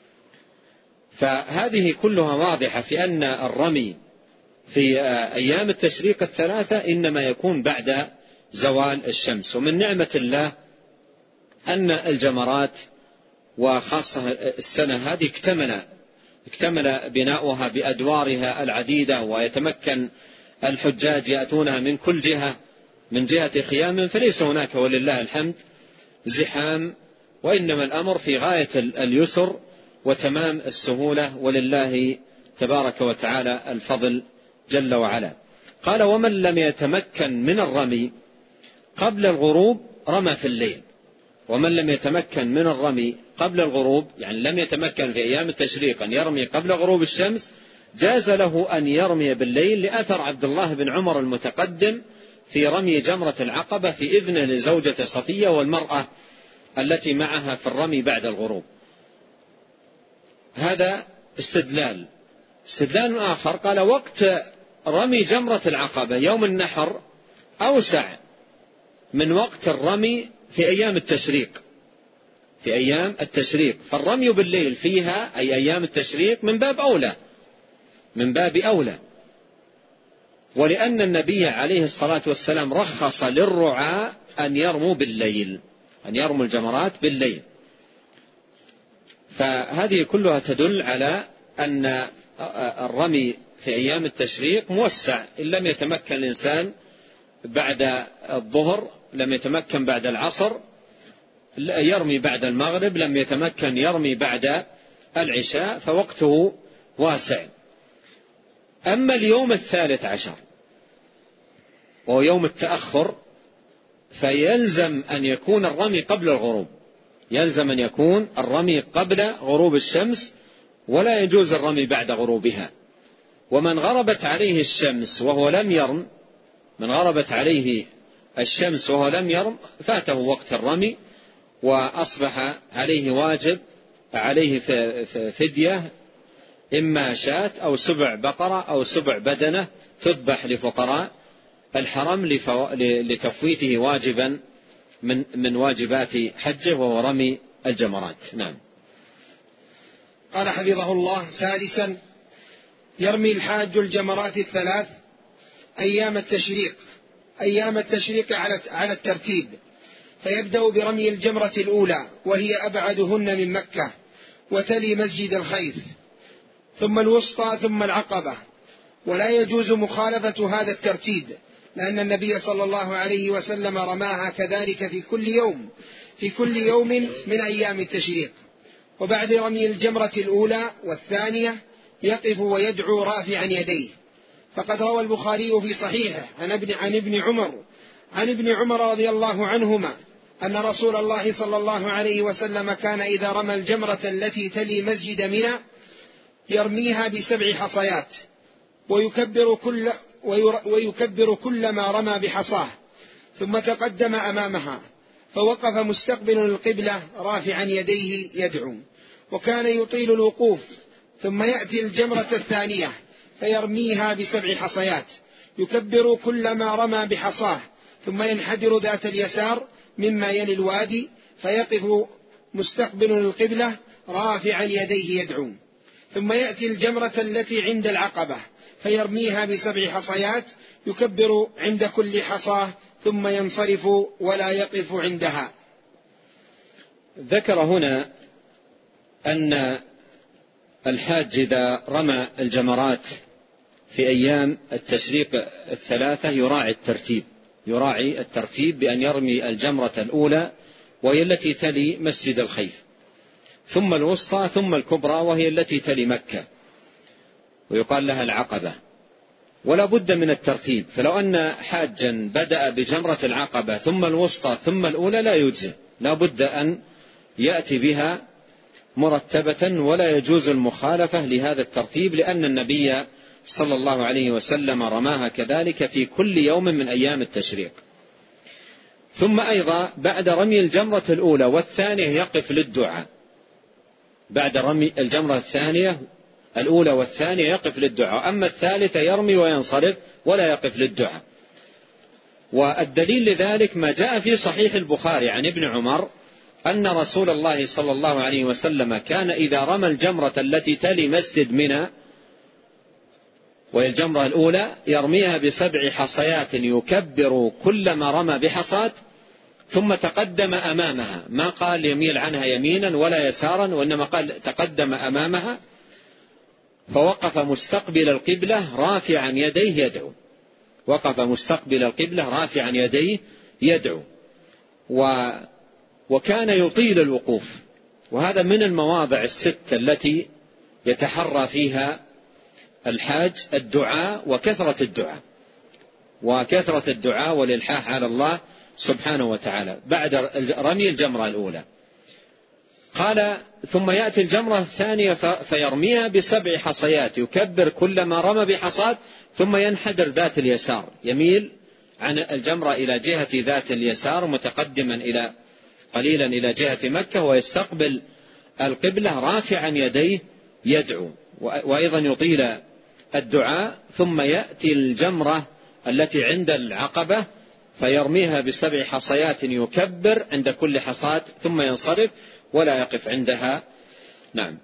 [SPEAKER 2] فهذه كلها واضحة في أن الرمي في أيام التشريق الثلاثة إنما يكون بعد زوال الشمس. ومن نعمة الله أن الجمرات وخاصة السنة هذه اكتمل اكتمل بناؤها بأدوارها العديدة، ويتمكن الحجاج يأتونها من كل جهة من جهة خيام، فليس هناك ولله الحمد زحام، وإنما الأمر في غاية اليسر وتمام السهولة، ولله تبارك وتعالى الفضل جل وعلا. قال: ومن لم يتمكن من الرمي قبل الغروب رمى في الليل. ومن لم يتمكن من الرمي قبل الغروب يعني لم يتمكن في أيام التشريق أن يرمي قبل غروب الشمس، جاز له أن يرمي بالليل، لأثر عبد الله بن عمر المتقدم في رمي جمرة العقبة في إذن لزوجة صفية والمرأة التي معها في الرمي بعد الغروب. هذا استدلال. استدلال آخر قال: وقت رمي جمرة العقبة يوم النحر أوسع من وقت الرمي في أيام التشريق في أيام التشريق فالرمي بالليل فيها أي أيام التشريق من باب أولى من باب أولى ولأن النبي عليه الصلاة والسلام رخص للرعاة أن يرموا بالليل أن يرموا الجمرات بالليل. فهذه كلها تدل على أن الرمي في أيام التشريق موسع، إن لم يتمكن الإنسان بعد الظهر لم يتمكن بعد العصر يرمي بعد المغرب، لم يتمكن يرمي بعد العشاء، فوقته واسع. أما اليوم الثالث عشر وهو يوم التأخر فيلزم أن يكون الرمي قبل الغروب، يلزم أن يكون الرمي قبل غروب الشمس، ولا يجوز الرمي بعد غروبها. ومن غربت عليه الشمس وهو لم يرم، من غربت عليه الشمس وهو لم يرم فاته وقت الرمي، وأصبح عليه واجب، عليه فدية، إما شاة أو سبع بقرة أو سبع بدنة تذبح لفقراء الحرم لتفويته واجبا من من واجبات حجه وهو رمي الجمرات. نعم.
[SPEAKER 1] قال حفظه الله: سادسا، يرمي الحاج الجمرات الثلاث أيام التشريق، أيام التشريق على الترتيب، فيبدأ برمي الجمرة الأولى وهي أبعدهن من مكة وتلي مسجد الخيف، ثم الوسطى، ثم العقبة. ولا يجوز مخالفة هذا الترتيب، لأن النبي صلى الله عليه وسلم رماها كذلك في كل يوم في كل يوم من أيام التشريق. وبعد رمي الجمرة الأولى والثانية يقف ويدعو رافعا يديه، فقد روى البخاري في صحيحه عن ابن, عن ابن عمر عن ابن عمر رضي الله عنهما أن رسول الله صلى الله عليه وسلم كان إذا رمى الجمرة التي تلي مسجد منى يرميها بسبع حصيات، ويكبر كل, ويكبر كل ما رمى بحصاه، ثم تقدم أمامها فوقف مستقبل القبلة رافعا يديه يدعو، وكان يطيل الوقوف، ثم يأتي الجمرة الثانية فيرميها بسبع حصيات، يكبر كل ما رمى بحصاه، ثم ينحدر ذات اليسار مما يلي الوادي فيقف مستقبل القبلة رافعا يديه يدعو، ثم يأتي الجمرة التي عند العقبة فيرميها بسبع حصيات، يكبر عند كل حصاه، ثم ينصرف ولا يقف عندها.
[SPEAKER 2] ذكر هنا أن الحاج إذا رمى الجمرات في أيام التشريق الثلاثة يراعي الترتيب يراعي الترتيب بأن يرمي الجمرة الأولى وهي التي تلي مسجد الخيف، ثم الوسطى، ثم الكبرى وهي التي تلي مكة ويقال لها العقبة. ولا بد من الترتيب، فلو أن حاجا بدأ بجمرة العقبة ثم الوسطى ثم الأولى لا يجزئ، لا بد أن يأتي بها مرتبة، ولا يجوز المخالفة لهذا الترتيب، لأن النبي صلى الله عليه وسلم رماها كذلك في كل يوم من أيام التشريق. ثم أيضا بعد رمي الجمرة الأولى والثانية يقف للدعاء، بعد رمي الجمرة الثانية الأولى والثانية يقف للدعاء، أما الثالثة يرمي وينصرف ولا يقف للدعاء. والدليل لذلك ما جاء في صحيح البخاري عن ابن عمر أن رسول الله صلى الله عليه وسلم كان إذا رمى الجمرة التي تلي مسجد منى وهي الجمرة الأولى يرميها بسبع حصيات، يكبر كلما رمى بحصات، ثم تقدم أمامها، ما قال يميل عنها يمينا ولا يسارا، وإنما قال تقدم أمامها، فوقف مستقبل القبلة رافعا يديه يدعو وقف مستقبل القبلة رافعا يديه يدعو و وكان يطيل الوقوف. وهذا من المواضع الست التي يتحرى فيها الحاج الدعاء وكثرة الدعاء وكثرة الدعاء والإلحاح على الله سبحانه وتعالى بعد رمي الجمرة الأولى. قال ثم يأتي الجمرة الثانية فيرميها بسبع حصيات، يكبر كلما رمى بحصات، ثم ينحدر ذات اليسار، يميل عن الجمرة إلى جهة ذات اليسار متقدما إلى قليلا إلى جهة مكة، ويستقبل القبلة رافعا يديه يدعو، وأيضا يطيل الدعاء. ثم يأتي الجمرة التي عند العقبة فيرميها بسبع حصيات، يكبر عند كل حصاة، ثم ينصرف ولا يقف عندها. نعم.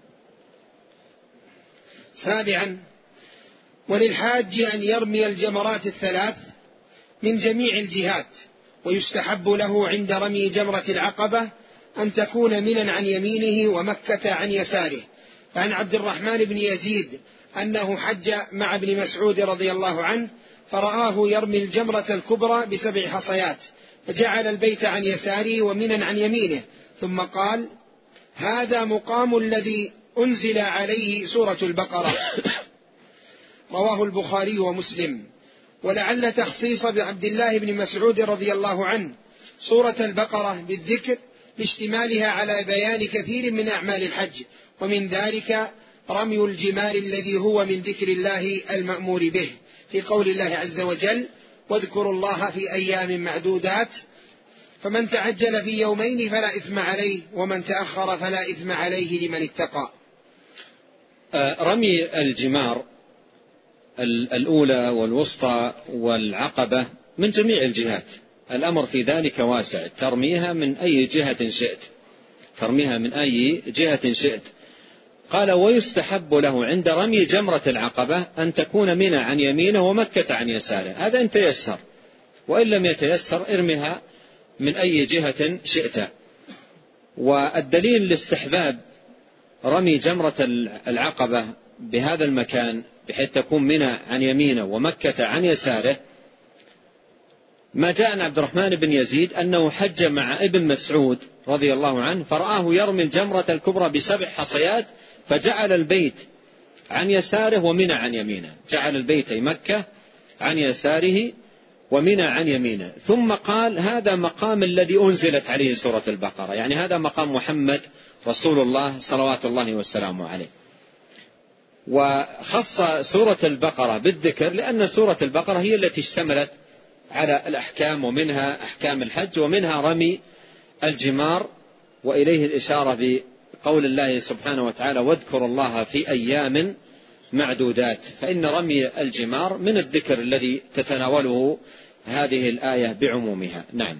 [SPEAKER 1] سابعا، وللحاج أن يرمي الجمرات الثلاث من جميع الجهات، ويستحب له عند رمي جمرة العقبة أن تكون منى عن يمينه ومكة عن يساره. فعن عبد الرحمن بن يزيد أنه حج مع ابن مسعود رضي الله عنه فرآه يرمي الجمرة الكبرى بسبع حصيات، فجعل البيت عن يساره ومنى عن يمينه، ثم قال: هذا مقام الذي أنزل عليه سورة البقرة. رواه البخاري ومسلم. ولعل تخصيص بعبد الله بن مسعود رضي الله عنه سورة البقرة بالذكر لاشتمالها على بيان كثير من أعمال الحج، ومن ذلك رمي الجمار الذي هو من ذكر الله المأمور به، في قول الله عز وجل: واذكروا الله في أيام معدودات، فمن تعجل في يومين فلا إثم عليه ومن تأخر فلا إثم عليه لمن اتقى.
[SPEAKER 2] رمي الجمار الأولى والوسطى والعقبة من جميع الجهات، الأمر في ذلك واسع، ترميها من أي جهة شئت، ترميها من أي جهة شئت. قال: ويستحب له عند رمي جمرة العقبة أن تكون منى عن يمينه ومكة عن يساره، هذا إن تيسر، وإن لم يتيسر ارمها من أي جهة شئت. والدليل لاستحباب رمي جمرة العقبة بهذا المكان بحيث تكون منى عن يمينه ومكة عن يساره ما جاء عن عبد الرحمن بن يزيد أنه حج مع ابن مسعود رضي الله عنه، فرآه يرمي الجمرة الكبرى بسبع حصيات، فجعل البيت عن يساره ومنى عن يمينه، جعل البيت مكة عن يساره ومنى عن يمينه، ثم قال: هذا مقام الذي أنزلت عليه سورة البقرة، يعني هذا مقام محمد رسول الله صلوات الله وسلامه عليه. وخص سورة البقرة بالذكر لأن سورة البقرة هي التي اشتملت على الأحكام، ومنها أحكام الحج ومنها رمي الجمار، وإليه الإشارة بقول الله سبحانه وتعالى: واذكروا الله في أيام معدودات، فإن رمي الجمار من الذكر الذي تتناوله هذه الآية بعمومها. نعم.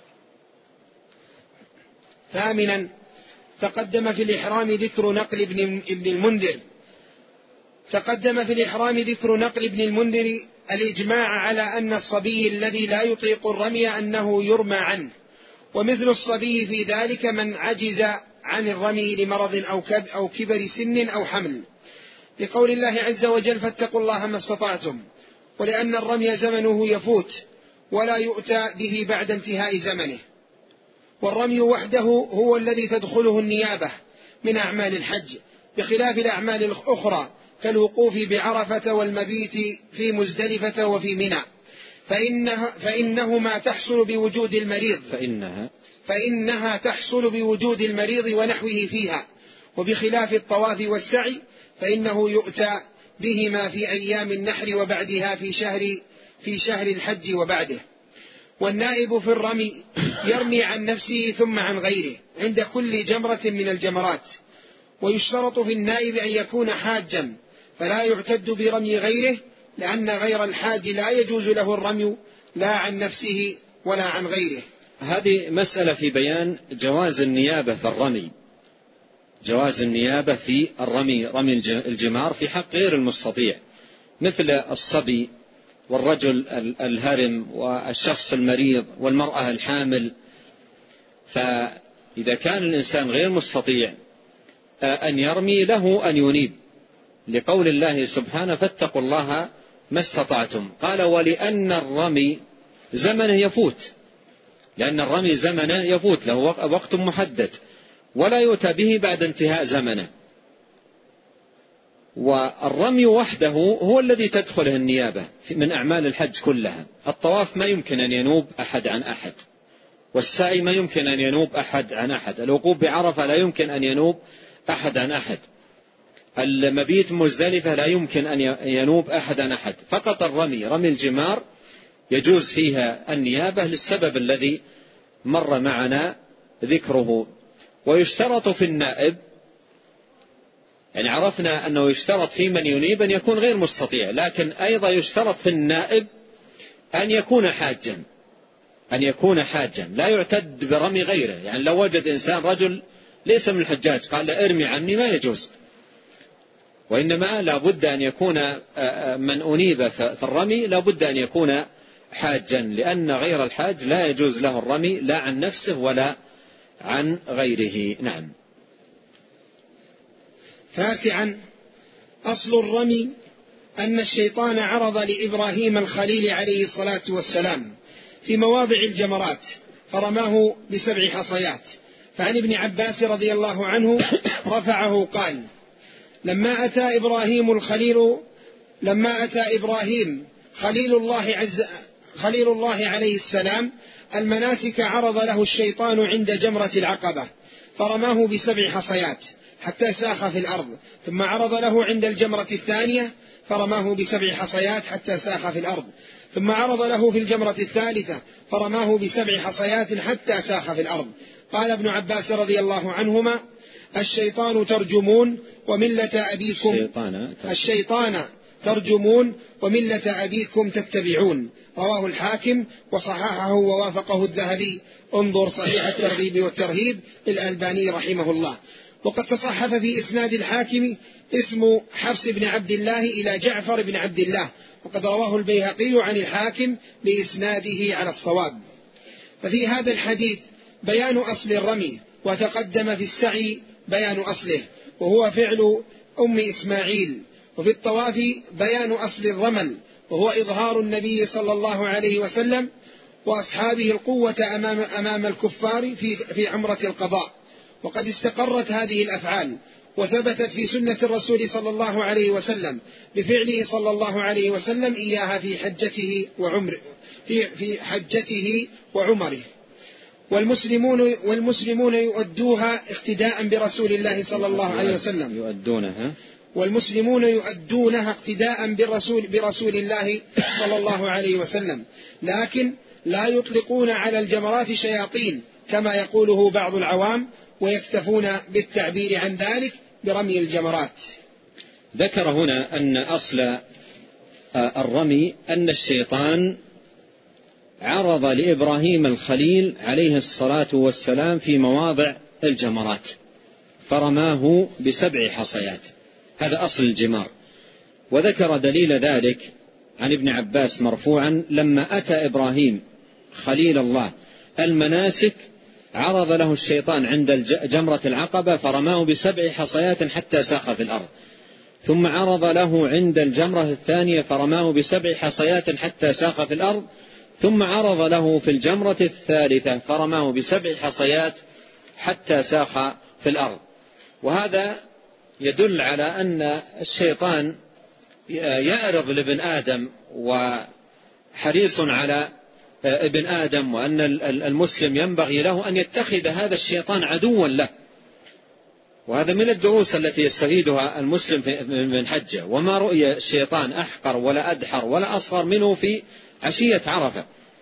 [SPEAKER 1] ثامنا، تقدم في الإحرام ذكر نقل ابن المنذر تقدم في الإحرام ذكر نقل ابن المنذر الإجماع على أن الصبي الذي لا يطيق الرمي أنه يرمى عنه، ومثل الصبي في ذلك من عجز عن الرمي لمرض أو كبر سن أو حمل، لقول الله عز وجل: فاتقوا الله ما استطعتم، ولأن الرمي زمنه يفوت ولا يؤتى به بعد انتهاء زمنه. والرمي وحده هو الذي تدخله النيابة من أعمال الحج، بخلاف الأعمال الأخرى كالوقوف بعرفة والمبيت في مزدلفة وفي منى، فإنها فإنهما تحصل بوجود المريض
[SPEAKER 2] فإنها
[SPEAKER 1] فإنها تحصل بوجود المريض ونحوه فيها، وبخلاف الطواف والسعي فإنه يؤتى بهما في أيام النحر وبعدها في شهر في شهر الحج وبعده. والنائب في الرمي يرمي عن نفسه ثم عن غيره عند كل جمرة من الجمرات، ويشترط في النائب أن يكون حاجا فلا يعتد برمي غيره، لأن غير الحاج لا يجوز له الرمي لا عن نفسه ولا عن غيره.
[SPEAKER 2] هذه مسألة في بيان جواز النيابة في الرمي، جواز النيابة في الرمي، رمي الجمار في حق غير المستطيع، مثل الصبي والرجل الهرم والشخص المريض والمرأة الحامل. فإذا كان الإنسان غير مستطيع أن يرمي له أن ينيب، لقول الله سبحانه: فاتقوا الله ما استطعتم. قال: ولأن الرمي زمنه يفوت، لأن الرمي زمنه يفوت، له وقت محدد ولا يؤتى به بعد انتهاء زمنه. والرمي وحده هو الذي تدخله النيابة من أعمال الحج كلها. الطواف ما يمكن أن ينوب أحد عن أحد، والسعي ما يمكن أن ينوب أحد عن أحد، الوقوف بعرفة لا يمكن أن ينوب أحد عن أحد، المبيت مزدلفة لا يمكن أن ينوب أحد عن أحد. فقط الرمي، رمي الجمار، يجوز فيها النيابة للسبب الذي مر معنا ذكره. ويشترط في النائب، يعني عرفنا أنه يشترط في من ينيب أن يكون غير مستطيع، لكن أيضا يشترط في النائب أن يكون حاجا، أن يكون حاجا لا يعتد برمي غيره. يعني لو وجد إنسان رجل ليس من الحجاج قال له ارمي عني، ما يجوز، وإنما لا بد أن يكون من أنيب في الرمي لا بد أن يكون حاجا، لأن غير الحاج لا يجوز له الرمي لا عن نفسه ولا عن غيره. نعم.
[SPEAKER 1] تاسعا، أصل الرمي أن الشيطان عرض لإبراهيم الخليل عليه الصلاة والسلام في مواضع الجمرات فرماه بسبع حصيات. فعن ابن عباس رضي الله عنه رفعه قال: لما أتى إبراهيم الخليل لما أتى إبراهيم خليل الله عز خليل الله عليه السلام المناسك عرض له الشيطان عند جمرة العقبة فرماه بسبع حصيات حتى ساخ في الأرض، ثم عرض له عند الجمرة الثانية فرماه بسبع حصيات حتى ساخ في الأرض، ثم عرض له في الجمرة الثالثة فرماه بسبع حصيات حتى ساخ في الأرض. قال ابن عباس رضي الله عنهما: الشيطان ترجمون وملة أبيكم الشيطان, الشيطان ترجمون وملة أبيكم تتبعون. رواه الحاكم وصححه ووافقه الذهبي. انظر صحيح الترغيب والترهيب للألباني رحمه الله. وقد تصحف في إسناد الحاكم اسم حفص بن عبد الله إلى جعفر بن عبد الله، وقد رواه البيهقي عن الحاكم بإسناده على الصواب. ففي هذا الحديث بيان أصل الرمي، وتقدم في السعي بيان أصله وهو فعل أم إسماعيل، وفي الطواف بيان أصل الرمل وهو إظهار النبي صلى الله عليه وسلم وأصحابه القوة أمام, أمام الكفار في, في عمرة القضاء. وقد استقرت هذه الأفعال وثبتت في سنة الرسول صلى الله عليه وسلم بفعله صلى الله عليه وسلم إياها في حجته وعمره في, في حجته وعمره. والمسلمون والمسلمون يؤدوها اقتداء برسول الله صلى الله عليه وسلم
[SPEAKER 2] يؤدونها
[SPEAKER 1] والمسلمون يؤدونها اقتداء برسول برسول الله صلى الله عليه وسلم، لكن لا يطلقون على الجمرات شياطين كما يقوله بعض العوام، ويكتفون بالتعبير عن ذلك برمي الجمرات.
[SPEAKER 2] ذكر هنا أن أصل الرمي أن الشيطان عرض لإبراهيم الخليل عليه الصلاة والسلام في مواضع الجمرات فرماه بسبع حصيات، هذا أصل الجمار. وذكر دليل ذلك عن ابن عباس مرفوعا: لما أتى إبراهيم خليل الله المناسك عرض له الشيطان عند جمرة العقبة فرماه بسبع حصيات حتى ساخ في الأرض، ثم عرض له عند الجمرة الثانية فرماه بسبع حصيات حتى ساخ في الأرض، ثم عرض له في الجمرة الثالثة فرماه بسبع حصيات حتى ساخ في الأرض. وهذا يدل على أن الشيطان يعرض لابن آدم وحريص على ابن آدم، وأن المسلم ينبغي له أن يتخذ هذا الشيطان عدوا له. وهذا من الدروس التي يستفيدها المسلم من حجه. وما رؤي الشيطان أحقر ولا أدحر ولا أصغر منه في عشية عرفة.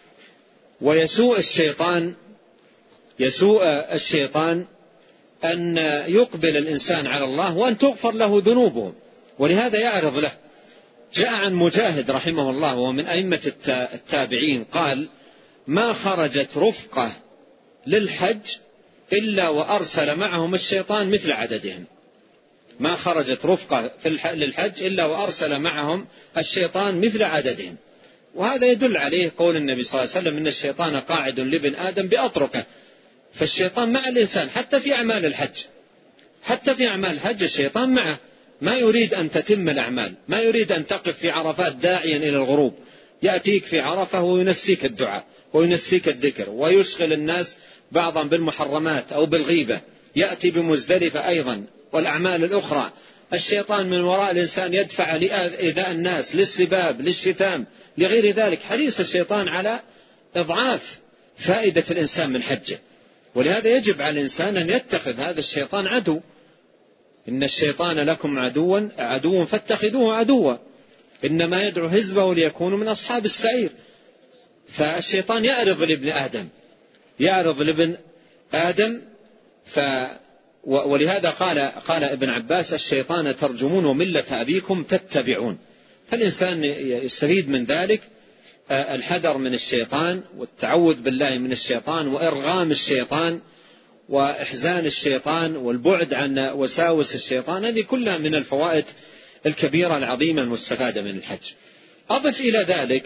[SPEAKER 2] ويسوء الشيطان يسوء الشيطان أن يقبل الإنسان على الله وأن تغفر له ذنوبه، ولهذا يعرض له. جاء عن مجاهد رحمه الله ومن أئمة التابعين قال: ما خرجت رفقة للحج إلا وأرسل معهم الشيطان مثل عددهم. ما خرجت رفقة للحج إلا وأرسل معهم الشيطان مثل عددهم. وهذا يدل عليه قول النبي صلى الله عليه وسلم: إن الشيطان قاعد لابن آدم بأطركه. فالشيطان مع الإنسان حتى في أعمال الحج، حتى في أعمال الحج الشيطان معه، ما يريد أن تتم الأعمال، ما يريد أن تقف في عرفات داعيا إلى الغروب، يأتيك في عرفة وينسيك الدعاء وينسيك الذكر ويشغل الناس بعضا بالمحرمات أو بالغيبة، يأتي بمزدلفة أيضا والأعمال الأخرى. الشيطان من وراء الإنسان يدفع لإيذاء الناس، للسباب، للشتام، لغير ذلك. حريص الشيطان على إضعاف فائدة الإنسان من حجه. ولهذا يجب على الإنسان أن يتخذ هذا الشيطان عدو. إن الشيطان لكم عدوا عدو فاتخذوه عدوا إنما يدعو حزبه ليكونوا من أصحاب السعير. فالشيطان يعرض لابن آدم يعرض لابن آدم ف ولهذا قال قال ابن عباس: الشيطان ترجمون وملة أبيكم تتبعون. فالإنسان يستفيد من ذلك الحذر من الشيطان والتعوذ بالله من الشيطان وإرغام الشيطان وإحزان الشيطان والبعد عن وساوس الشيطان. هذه كلها من الفوائد الكبيرة العظيمة المستفادة من الحج. أضف إلى ذلك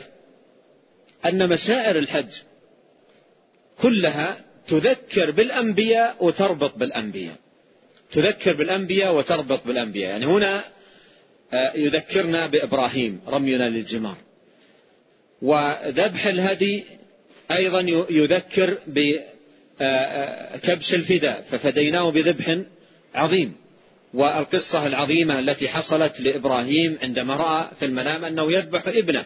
[SPEAKER 2] أن مشاعر الحج كلها تذكر بالأنبياء وتربط بالأنبياء تذكر بالأنبياء وتربط بالأنبياء. يعني هنا يذكرنا بإبراهيم رمينا للجمار، وذبح الهدي أيضا يذكر بكبش الفداء، ففديناه بذبح عظيم، والقصة العظيمة التي حصلت لإبراهيم عندما رأى في المنام أنه يذبح ابنه.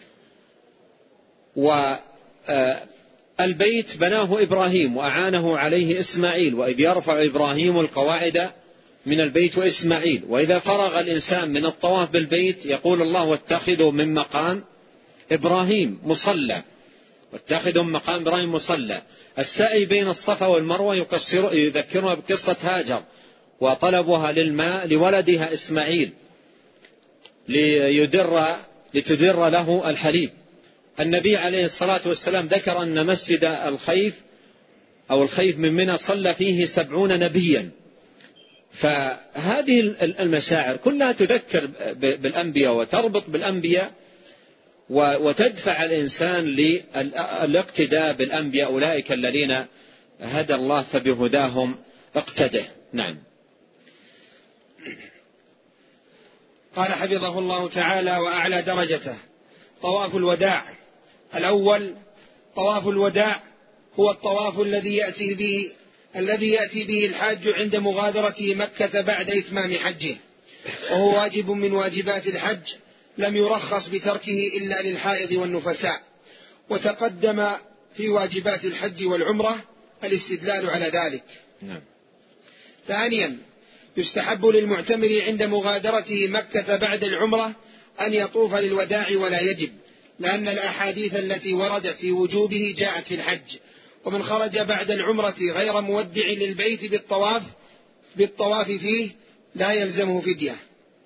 [SPEAKER 2] والبيت بناه إبراهيم وأعانه عليه إسماعيل، وإذ يرفع إبراهيم القواعد من البيت وإسماعيل. وإذا فرغ الإنسان من الطواف بالبيت يقول الله: واتخذوا من مقام إبراهيم مصلى، واتخذوا من مقام إبراهيم مصلى. السعي بين الصفا والمروة يكسر يذكرنا بقصة هاجر وطلبها للماء لولدها إسماعيل ليدر لتدر له الحليب. النبي عليه الصلاة والسلام ذكر أن مسجد الخيف أو الخيف من منى صلى فيه سبعون نبيا. فهذه المشاعر كلها تذكر بالأنبياء وتربط بالأنبياء وتدفع الإنسان للاقتداء بالأنبياء، أولئك الذين هدى الله فبهداهم اقتده. نعم.
[SPEAKER 1] قال حفظه الله تعالى وأعلى درجته: طواف الوداع. الأول طواف الوداع هو الطواف الذي يأتي به الذي يأتي به الحاج عند مغادرته مكة بعد إتمام حجه، وهو واجب من واجبات الحج لم يرخص بتركه إلا للحائض والنفساء. وتقدم في واجبات الحج والعمرة الاستدلال على ذلك.
[SPEAKER 2] نعم.
[SPEAKER 1] ثانيا يستحب للمعتمر عند مغادرته مكة بعد العمرة أن يطوف للوداع ولا يجب، لأن الأحاديث التي وردت في وجوبه جاءت في الحج. ومن خرج بعد العمرة غير مودع للبيت بالطواف بالطواف فيه لا يلزمه فدية.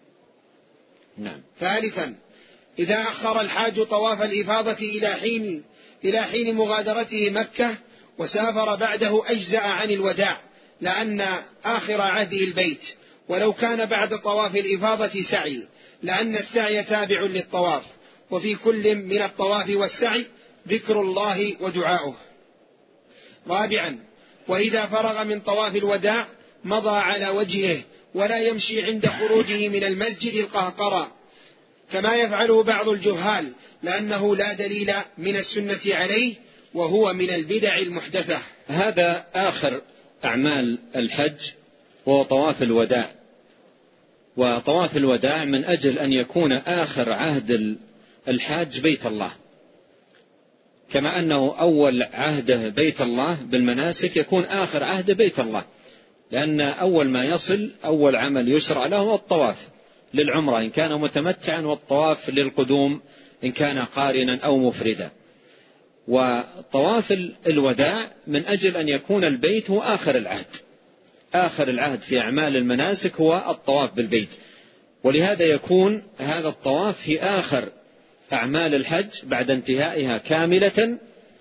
[SPEAKER 2] نعم.
[SPEAKER 1] ثالثا إذا أخر الحاج طواف الإفاضة إلى حين إلى حين مغادرته مكة وسافر بعده أجزأ عن الوداع، لأن آخر عهده البيت، ولو كان بعد طواف الإفاضة سعي، لأن السعي تابع للطواف، وفي كل من الطواف والسعي ذكر الله ودعاؤه. رابعا وإذا فرغ من طواف الوداع مضى على وجهه ولا يمشي عند خروجه من المسجد القهقرى كما يفعله بعض الجهال، لأنه لا دليل من السنة عليه، وهو من البدع المحدثة.
[SPEAKER 2] هذا آخر أعمال الحج وهو طواف الوداع. وطواف الوداع من أجل أن يكون آخر عهد الحاج بيت الله، كما أنه أول عهده بيت الله بالمناسك يكون آخر عهد بيت الله، لأن أول ما يصل أول عمل يشرع له هو الطواف للعمرة إن كان متمتعا، والطواف للقدوم إن كان قارنا أو مفردا. وطواف الوداع من أجل أن يكون البيت هو آخر العهد، آخر العهد في أعمال المناسك هو الطواف بالبيت، ولهذا يكون هذا الطواف في آخر أعمال الحج بعد انتهائها كاملة،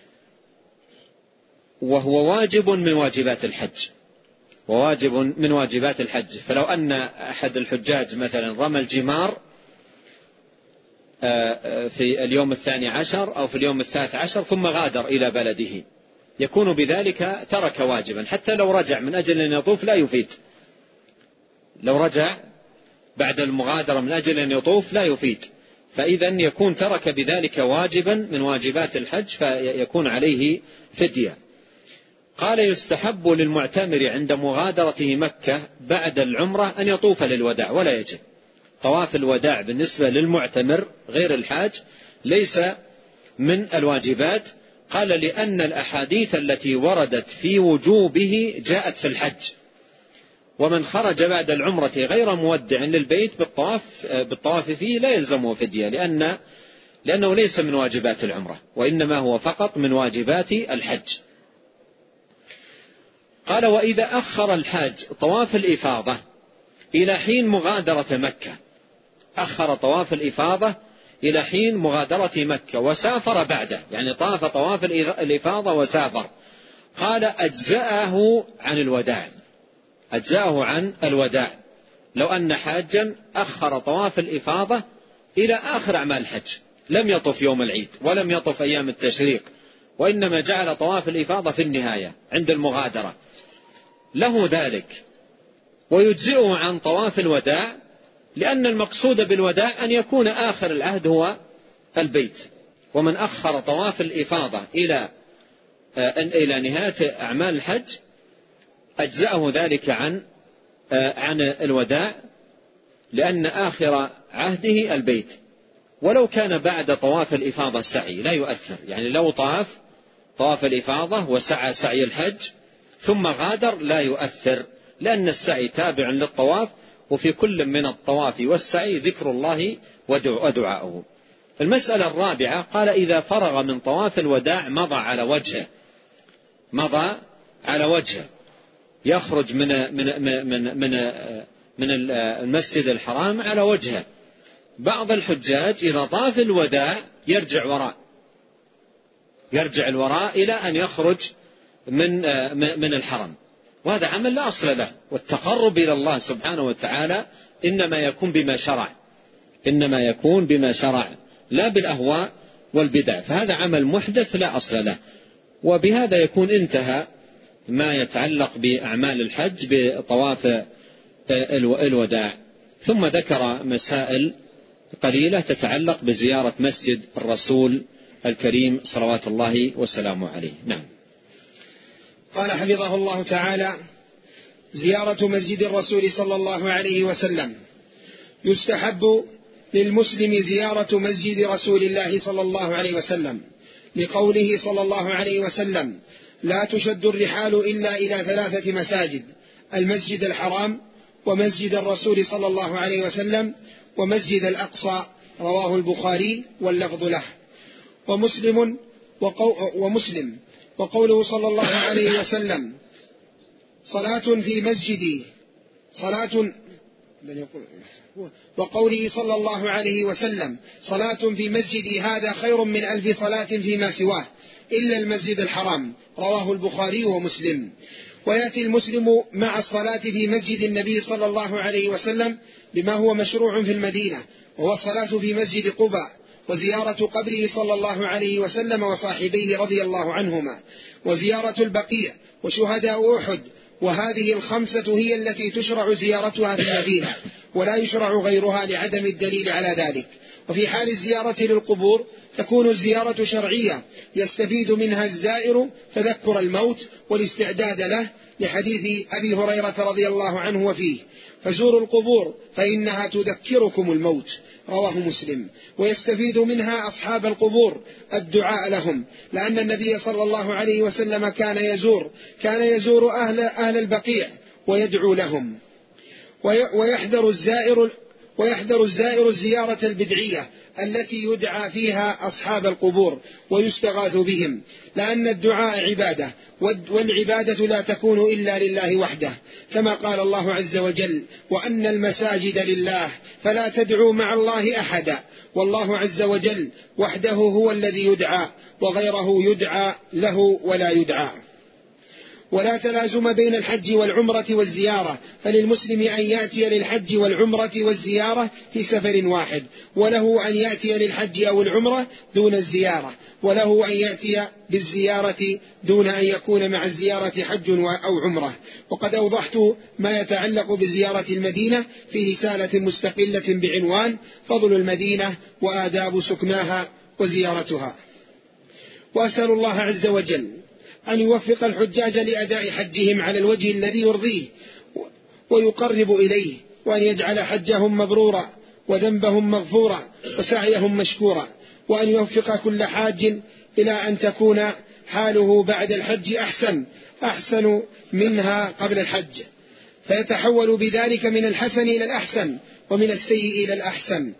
[SPEAKER 2] وهو واجب من واجبات الحج وواجب من واجبات الحج. فلو أن أحد الحجاج مثلا رمى الجمار في اليوم الثاني عشر أو في اليوم الثالث عشر ثم غادر إلى بلده يكون بذلك ترك واجبا، حتى لو رجع من أجل أن يطوف لا يفيد. لو رجع بعد المغادرة من أجل أن يطوف لا يفيد، فإذا يكون ترك بذلك واجبا من واجبات الحج فيكون عليه فدية. قال يستحب للمعتمر عند مغادرته مكة بعد العمرة أن يطوف للوداع ولا يجب. طواف الوداع بالنسبة للمعتمر غير الحاج ليس من الواجبات. قال لأن الأحاديث التي وردت في وجوبه جاءت في الحج، ومن خرج بعد العمرة غير مودع للبيت بالطواف, بالطواف فيه لا يلزمه فدية، لأن لأنه ليس من واجبات العمرة وإنما هو فقط من واجبات الحج. قال وإذا أخر الحاج طواف الإفاضة إلى حين مغادرة مكة، أخر طواف الإفاضة إلى حين مغادرة مكة وسافر بعده، يعني طاف طواف الإفاضة وسافر، قال أجزأه عن الوداع، أجزأه عن الوداع. لو أن حاجا أخر طواف الإفاضة إلى آخر أعمال الحج، لم يطف يوم العيد ولم يطف أيام التشريق، وإنما جعل طواف الإفاضة في النهاية عند المغادرة، له ذلك ويجزئه عن طواف الوداع، لأن المقصود بالوداع أن يكون آخر العهد هو البيت. ومن أخر طواف الإفاضة إلى إلى نهاية أعمال الحج أجزأه ذلك عن عن الوداع، لأن آخر عهده البيت. ولو كان بعد طواف الإفاضة السعي لا يؤثر، يعني لو طاف طواف الإفاضة وسعى سعي الحج ثم غادر لا يؤثر، لأن السعي تابع للطواف، وفي كل من الطواف والسعي ذكر الله ودعاؤه. المسألة الرابعة قال إذا فرغ من طواف الوداع مضى على وجهه، مضى على وجهه يخرج من من من من من المسجد الحرام على وجهه. بعض الحجاج إذا طاف الوداع يرجع وراء، يرجع الوراء إلى أن يخرج من من الحرم، وهذا عمل لا أصل له. والتقرب إلى الله سبحانه وتعالى إنما يكون بما شرع، إنما يكون بما شرع لا بالأهواء والبدع، فهذا عمل محدث لا أصل له. وبهذا يكون انتهى ما يتعلق بأعمال الحج بطواف الوداع. ثم ذكر مسائل قليلة تتعلق بزيارة مسجد الرسول الكريم صلوات الله وسلامه عليه. نعم.
[SPEAKER 1] قال حفظه الله تعالى: زيارة مسجد الرسول صلى الله عليه وسلم. يستحب للمسلم زيارة مسجد رسول الله صلى الله عليه وسلم، لقوله صلى الله عليه وسلم: لا تشد الرحال إلا إلى ثلاثة مساجد: المسجد الحرام، ومسجد الرسول صلى الله عليه وسلم، ومسجد الأقصى. رواه البخاري واللفظ له. ومسلم وقو ومسلم وقوله صلى الله عليه وسلم: صلاة في مسجدي صلاة وقوله صلى الله عليه وسلم: صلاة في مسجدي هذا خير من ألف صلاة فيما سواه إلا المسجد الحرام. رواه البخاري ومسلم. ويأتي المسلم مع الصلاة في مسجد النبي صلى الله عليه وسلم بما هو مشروع في المدينة، وهو الصلاة في مسجد قباء، وزيارة قبره صلى الله عليه وسلم وصاحبيه رضي الله عنهما، وزيارة البقيع، وشهداء أحد. وهذه الخمسة هي التي تشرع زيارتها في المدينة، ولا يشرع غيرها لعدم الدليل على ذلك. وفي حال الزيارة للقبور تكون الزيارة شرعية يستفيد منها الزائر تذكر الموت والاستعداد له، لحديث أبي هريرة رضي الله عنه وفيه: فزوروا القبور فإنها تذكركم الموت. رواه مسلم. ويستفيد منها أصحاب القبور الدعاء لهم، لأن النبي صلى الله عليه وسلم كان يزور كان يزور أهل, أهل البقيع ويدعو لهم. ويحذر الزائر ويحذر الزائر الزيارة البدعية التي يدعى فيها أصحاب القبور ويستغاث بهم، لأن الدعاء عبادة، والعبادة لا تكون إلا لله وحده، كما قال الله عز وجل: وأن المساجد لله فلا تدعوا مع الله أحدا. والله عز وجل وحده هو الذي يدعى، وغيره يدعى له ولا يدعى. ولا تلازم بين الحج والعمرة والزيارة، فللمسلم أن يأتي للحج والعمرة والزيارة في سفر واحد، وله أن يأتي للحج أو العمرة دون الزيارة، وله أن يأتي بالزيارة دون أن يكون مع الزيارة حج أو عمرة. وقد أوضحت ما يتعلق بزيارة المدينة في رسالة مستقلة بعنوان فضل المدينة وآداب سكناها وزيارتها. وأسأل الله عز وجل أن يوفق الحجاج لأداء حجهم على الوجه الذي يرضيه ويقرب إليه، وأن يجعل حجهم مبرورا وذنبهم مغفورا وسعيهم مشكورا، وأن يوفق كل حاج إلى أن تكون حاله بعد الحج أحسن أحسن منها قبل الحج، فيتحول بذلك من الحسن إلى الأحسن، ومن السيء إلى الأحسن،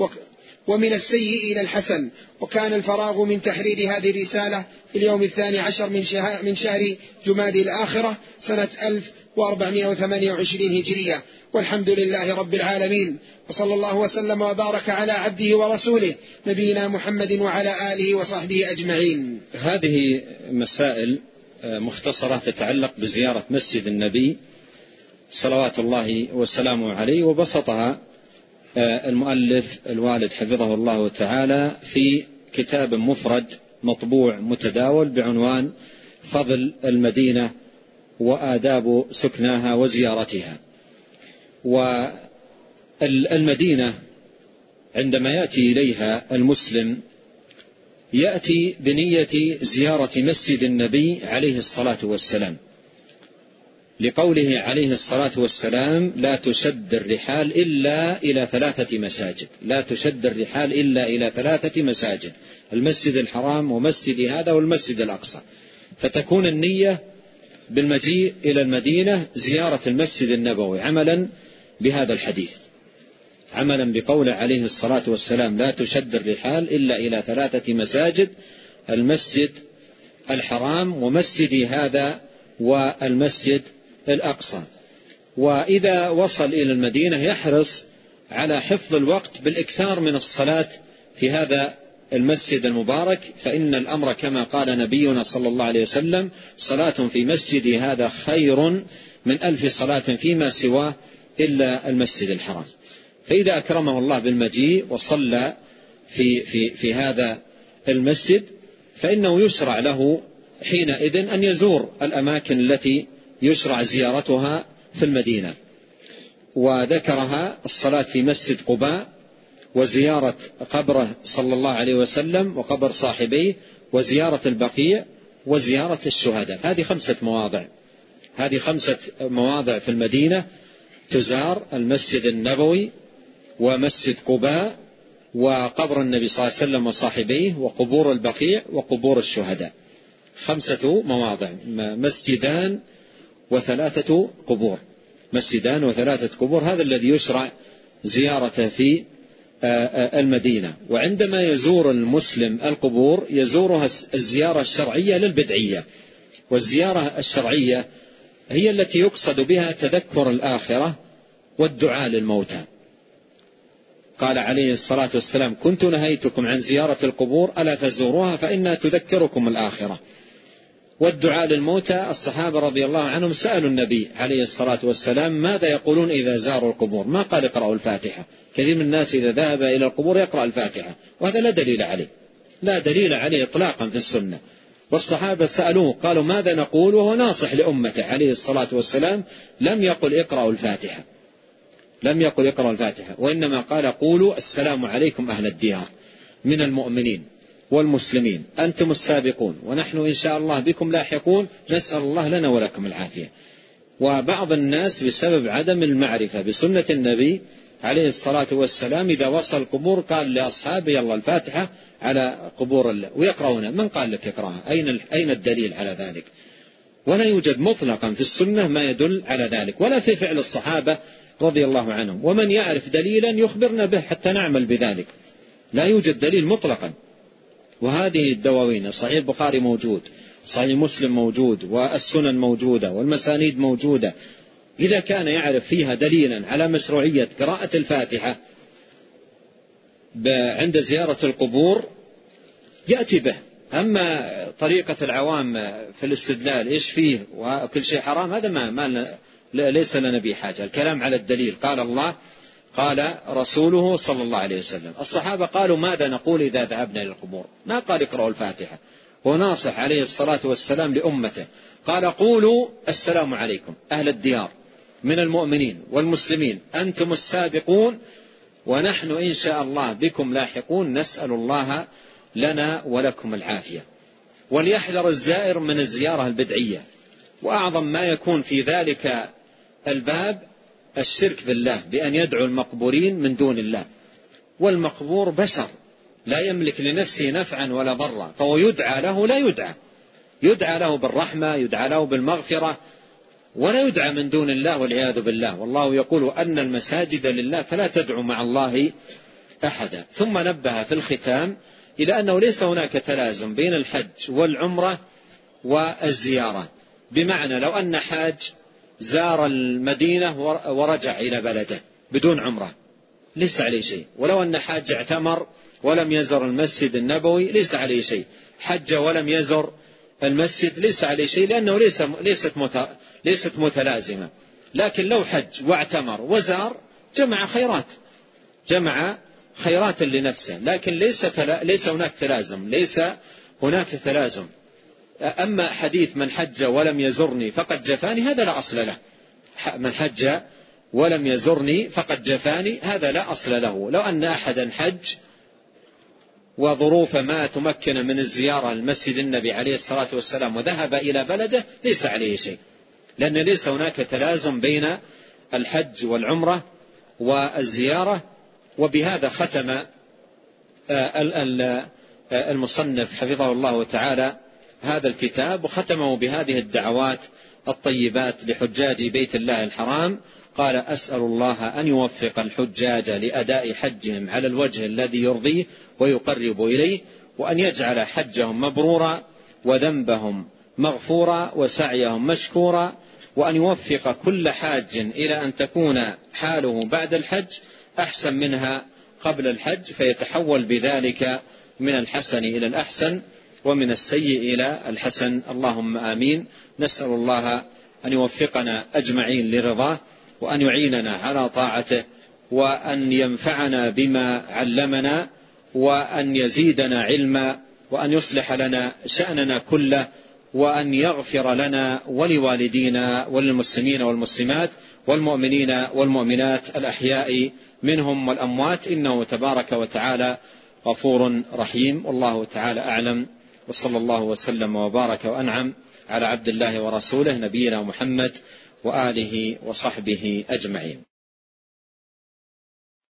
[SPEAKER 1] ومن السيء إلى الحسن. وكان الفراغ من تحرير هذه الرسالة في اليوم الثاني عشر من شهر, من شهر جمادى الآخرة سنة ألف وأربعمائة وثمانية وعشرين هجرية. والحمد لله رب العالمين، وصلى الله وسلم وبارك على عبده ورسوله نبينا محمد وعلى آله وصحبه أجمعين.
[SPEAKER 2] هذه مسائل مختصرة تتعلق بزيارة مسجد النبي صلوات الله وسلامه عليه، وبسطها المؤلف الوالد حفظه الله تعالى في كتاب مفرد مطبوع متداول بعنوان فضل المدينة وآداب سكناها وزيارتها. والمدينة عندما يأتي إليها المسلم يأتي بنية زيارة مسجد النبي عليه الصلاة والسلام، لقوله عليه الصلاة والسلام: لا تشد الرحال إلا إلى ثلاثة مساجد، لا تشد الرحال إلا إلى ثلاثة مساجد، المسجد الحرام ومسجد هذا والمسجد الأقصى. فتكون النية بالمجيء إلى المدينة زيارة المسجد النبوي عملا بهذا الحديث، عملا بقول عليه الصلاة والسلام: لا تشد الرحال إلا إلى ثلاثة مساجد، المسجد الحرام ومسجد هذا والمسجد الأقصى. وإذا وصل إلى المدينة يحرص على حفظ الوقت بالإكثار من الصلاة في هذا المسجد المبارك، فإن الأمر كما قال نبينا صلى الله عليه وسلم: صلاة في مسجد هذا خير من ألف صلاة فيما سواه إلا المسجد الحرام. فإذا أكرمه الله بالمجيء وصلى في, في, في هذا المسجد فإنه يشرع له حينئذ أن يزور الأماكن التي يشرع زيارتها في المدينة، وذكرها الصلاة في مسجد قباء، وزيارة قبره صلى الله عليه وسلم وقبر صاحبيه، وزيارة البقيع، وزيارة الشهداء. هذه خمسة مواضع، هذه خمسة مواضع في المدينة تزار: المسجد النبوي ومسجد قباء وقبر النبي صلى الله عليه وسلم وصاحبيه وقبور البقيع وقبور الشهداء. خمسة مواضع، مسجدان وثلاثة قبور، مسجدان وثلاثة قبور، هذا الذي يشرع زيارته في المدينة. وعندما يزور المسلم القبور يزورها الزيارة الشرعية للبدعية، والزيارة الشرعية هي التي يقصد بها تذكر الآخرة والدعاء للموتى. قال عليه الصلاة والسلام: كنت نهيتكم عن زيارة القبور ألا فزوروها فإنها تذكركم الآخرة. والدعاء للموتى، الصحابة رضي الله عنهم سألوا النبي عليه الصلاة والسلام: ماذا يقولون إذا زاروا القبور؟ ما قال اقرأوا الفاتحة. كثير من الناس إذا ذهب إلى القبور يقرأ الفاتحة، وهذا لا دليل عليه، لا دليل عليه إطلاقا في السنة. والصحابة سألوه قالوا: ماذا نقول؟ وهو ناصح لأمته عليه الصلاة والسلام، لم يقل اقرأوا الفاتحة، لم يقل اقرأوا الفاتحة، وإنما قال: قولوا السلام عليكم أهل الديار من المؤمنين والمسلمين، أنتم السابقون ونحن إن شاء الله بكم لاحقون، نسأل الله لنا ولكم العافية. وبعض الناس بسبب عدم المعرفة بسنة النبي عليه الصلاة والسلام إذا وصل القبور قال لأصحابه: يلا الفاتحة على قبور الله، ويقرؤون. من قال لك يقرأها؟ أين أين الدليل على ذلك؟ ولا يوجد مطلقا في السنة ما يدل على ذلك، ولا في فعل الصحابة رضي الله عنهم. ومن يعرف دليلا يخبرنا به حتى نعمل بذلك، لا يوجد دليل مطلقا. وهذه الدواوين، صحيح البخاري موجود، صحيح مسلم موجود، والسنن موجودة، والمسانيد موجودة، إذا كان يعرف فيها دليلا على مشروعية قراءة الفاتحة عند زيارة القبور يأتي به. أما طريقة العوام في الاستدلال إيش فيه وكل شيء حرام، هذا ما, ما ليس لنا به حاجة. الكلام على الدليل، قال الله قال رسوله صلى الله عليه وسلم. الصحابة قالوا: ماذا نقول إذا ذهبنا إلى القبور؟ ما قال اقرأوا الفاتحة، وناصح عليه الصلاة والسلام لأمته، قال: قولوا السلام عليكم أهل الديار من المؤمنين والمسلمين، أنتم السابقون ونحن إن شاء الله بكم لاحقون، نسأل الله لنا ولكم العافية. وليحذر الزائر من الزيارة البدعية، وأعظم ما يكون في ذلك الباب الشرك بالله، بأن يدعو المقبورين من دون الله. والمقبور بشر لا يملك لنفسه نفعا ولا ضرا، فهو يدعى له، لا يدعى يدعى له بالرحمة، يدعى له بالمغفرة، ولا يدعى من دون الله والعياذ بالله. والله يقول: أن المساجد لله فلا تدعوا مع الله أحدا. ثم نبه في الختام إلى أنه ليس هناك تلازم بين الحج والعمرة والزيارة، بمعنى لو أن حاج زار المدينة ورجع إلى بلده بدون عمرة ليس عليه شيء، ولو أن حاج اعتمر ولم يزر المسجد النبوي ليس عليه شيء، حج ولم يزر المسجد ليس عليه شيء، لأنه ليس ليست ليست متلازمة. لكن لو حج واعتمر وزار جمع خيرات، جمع خيرات لنفسه، لكن ليس ليس هناك تلازم، ليس هناك تلازم. أما حديث من حج ولم يزرني فقد جفاني، هذا لا أصل له. من حج ولم يزرني فقد جفاني، هذا لا أصل له. لو أن أحدا حج وظروف ما تمكن من الزيارة المسجد النبي عليه الصلاة والسلام وذهب إلى بلده ليس عليه شيء، لأن ليس هناك تلازم بين الحج والعمرة والزيارة. وبهذا ختم المصنف حفظه الله تعالى هذا الكتاب، وختمه بهذه الدعوات الطيبات لحجاج بيت الله الحرام. قال: أسأل الله أن يوفق الحجاج لأداء حجهم على الوجه الذي يرضيه ويقرب إليه، وأن يجعل حجهم مبرورا وذنبهم مغفورا وسعيهم مشكورا، وأن يوفق كل حاج إلى أن تكون حاله بعد الحج أحسن منها قبل الحج، فيتحول بذلك من الحسن إلى الأحسن ومن السيء إلى الحسن. اللهم آمين. نسأل الله أن يوفقنا أجمعين لرضاه، وأن يعيننا على طاعته، وأن ينفعنا بما علمنا، وأن يزيدنا علما، وأن يصلح لنا شأننا كله، وأن يغفر لنا ولوالدينا وللمسلمين والمسلمات والمؤمنين والمؤمنات الأحياء منهم والأموات، إنه تبارك وتعالى غفور رحيم. والله تعالى أعلم، وصلى الله وسلم وبارك وأنعم على عبد الله ورسوله نبينا محمد وآله وصحبه أجمعين.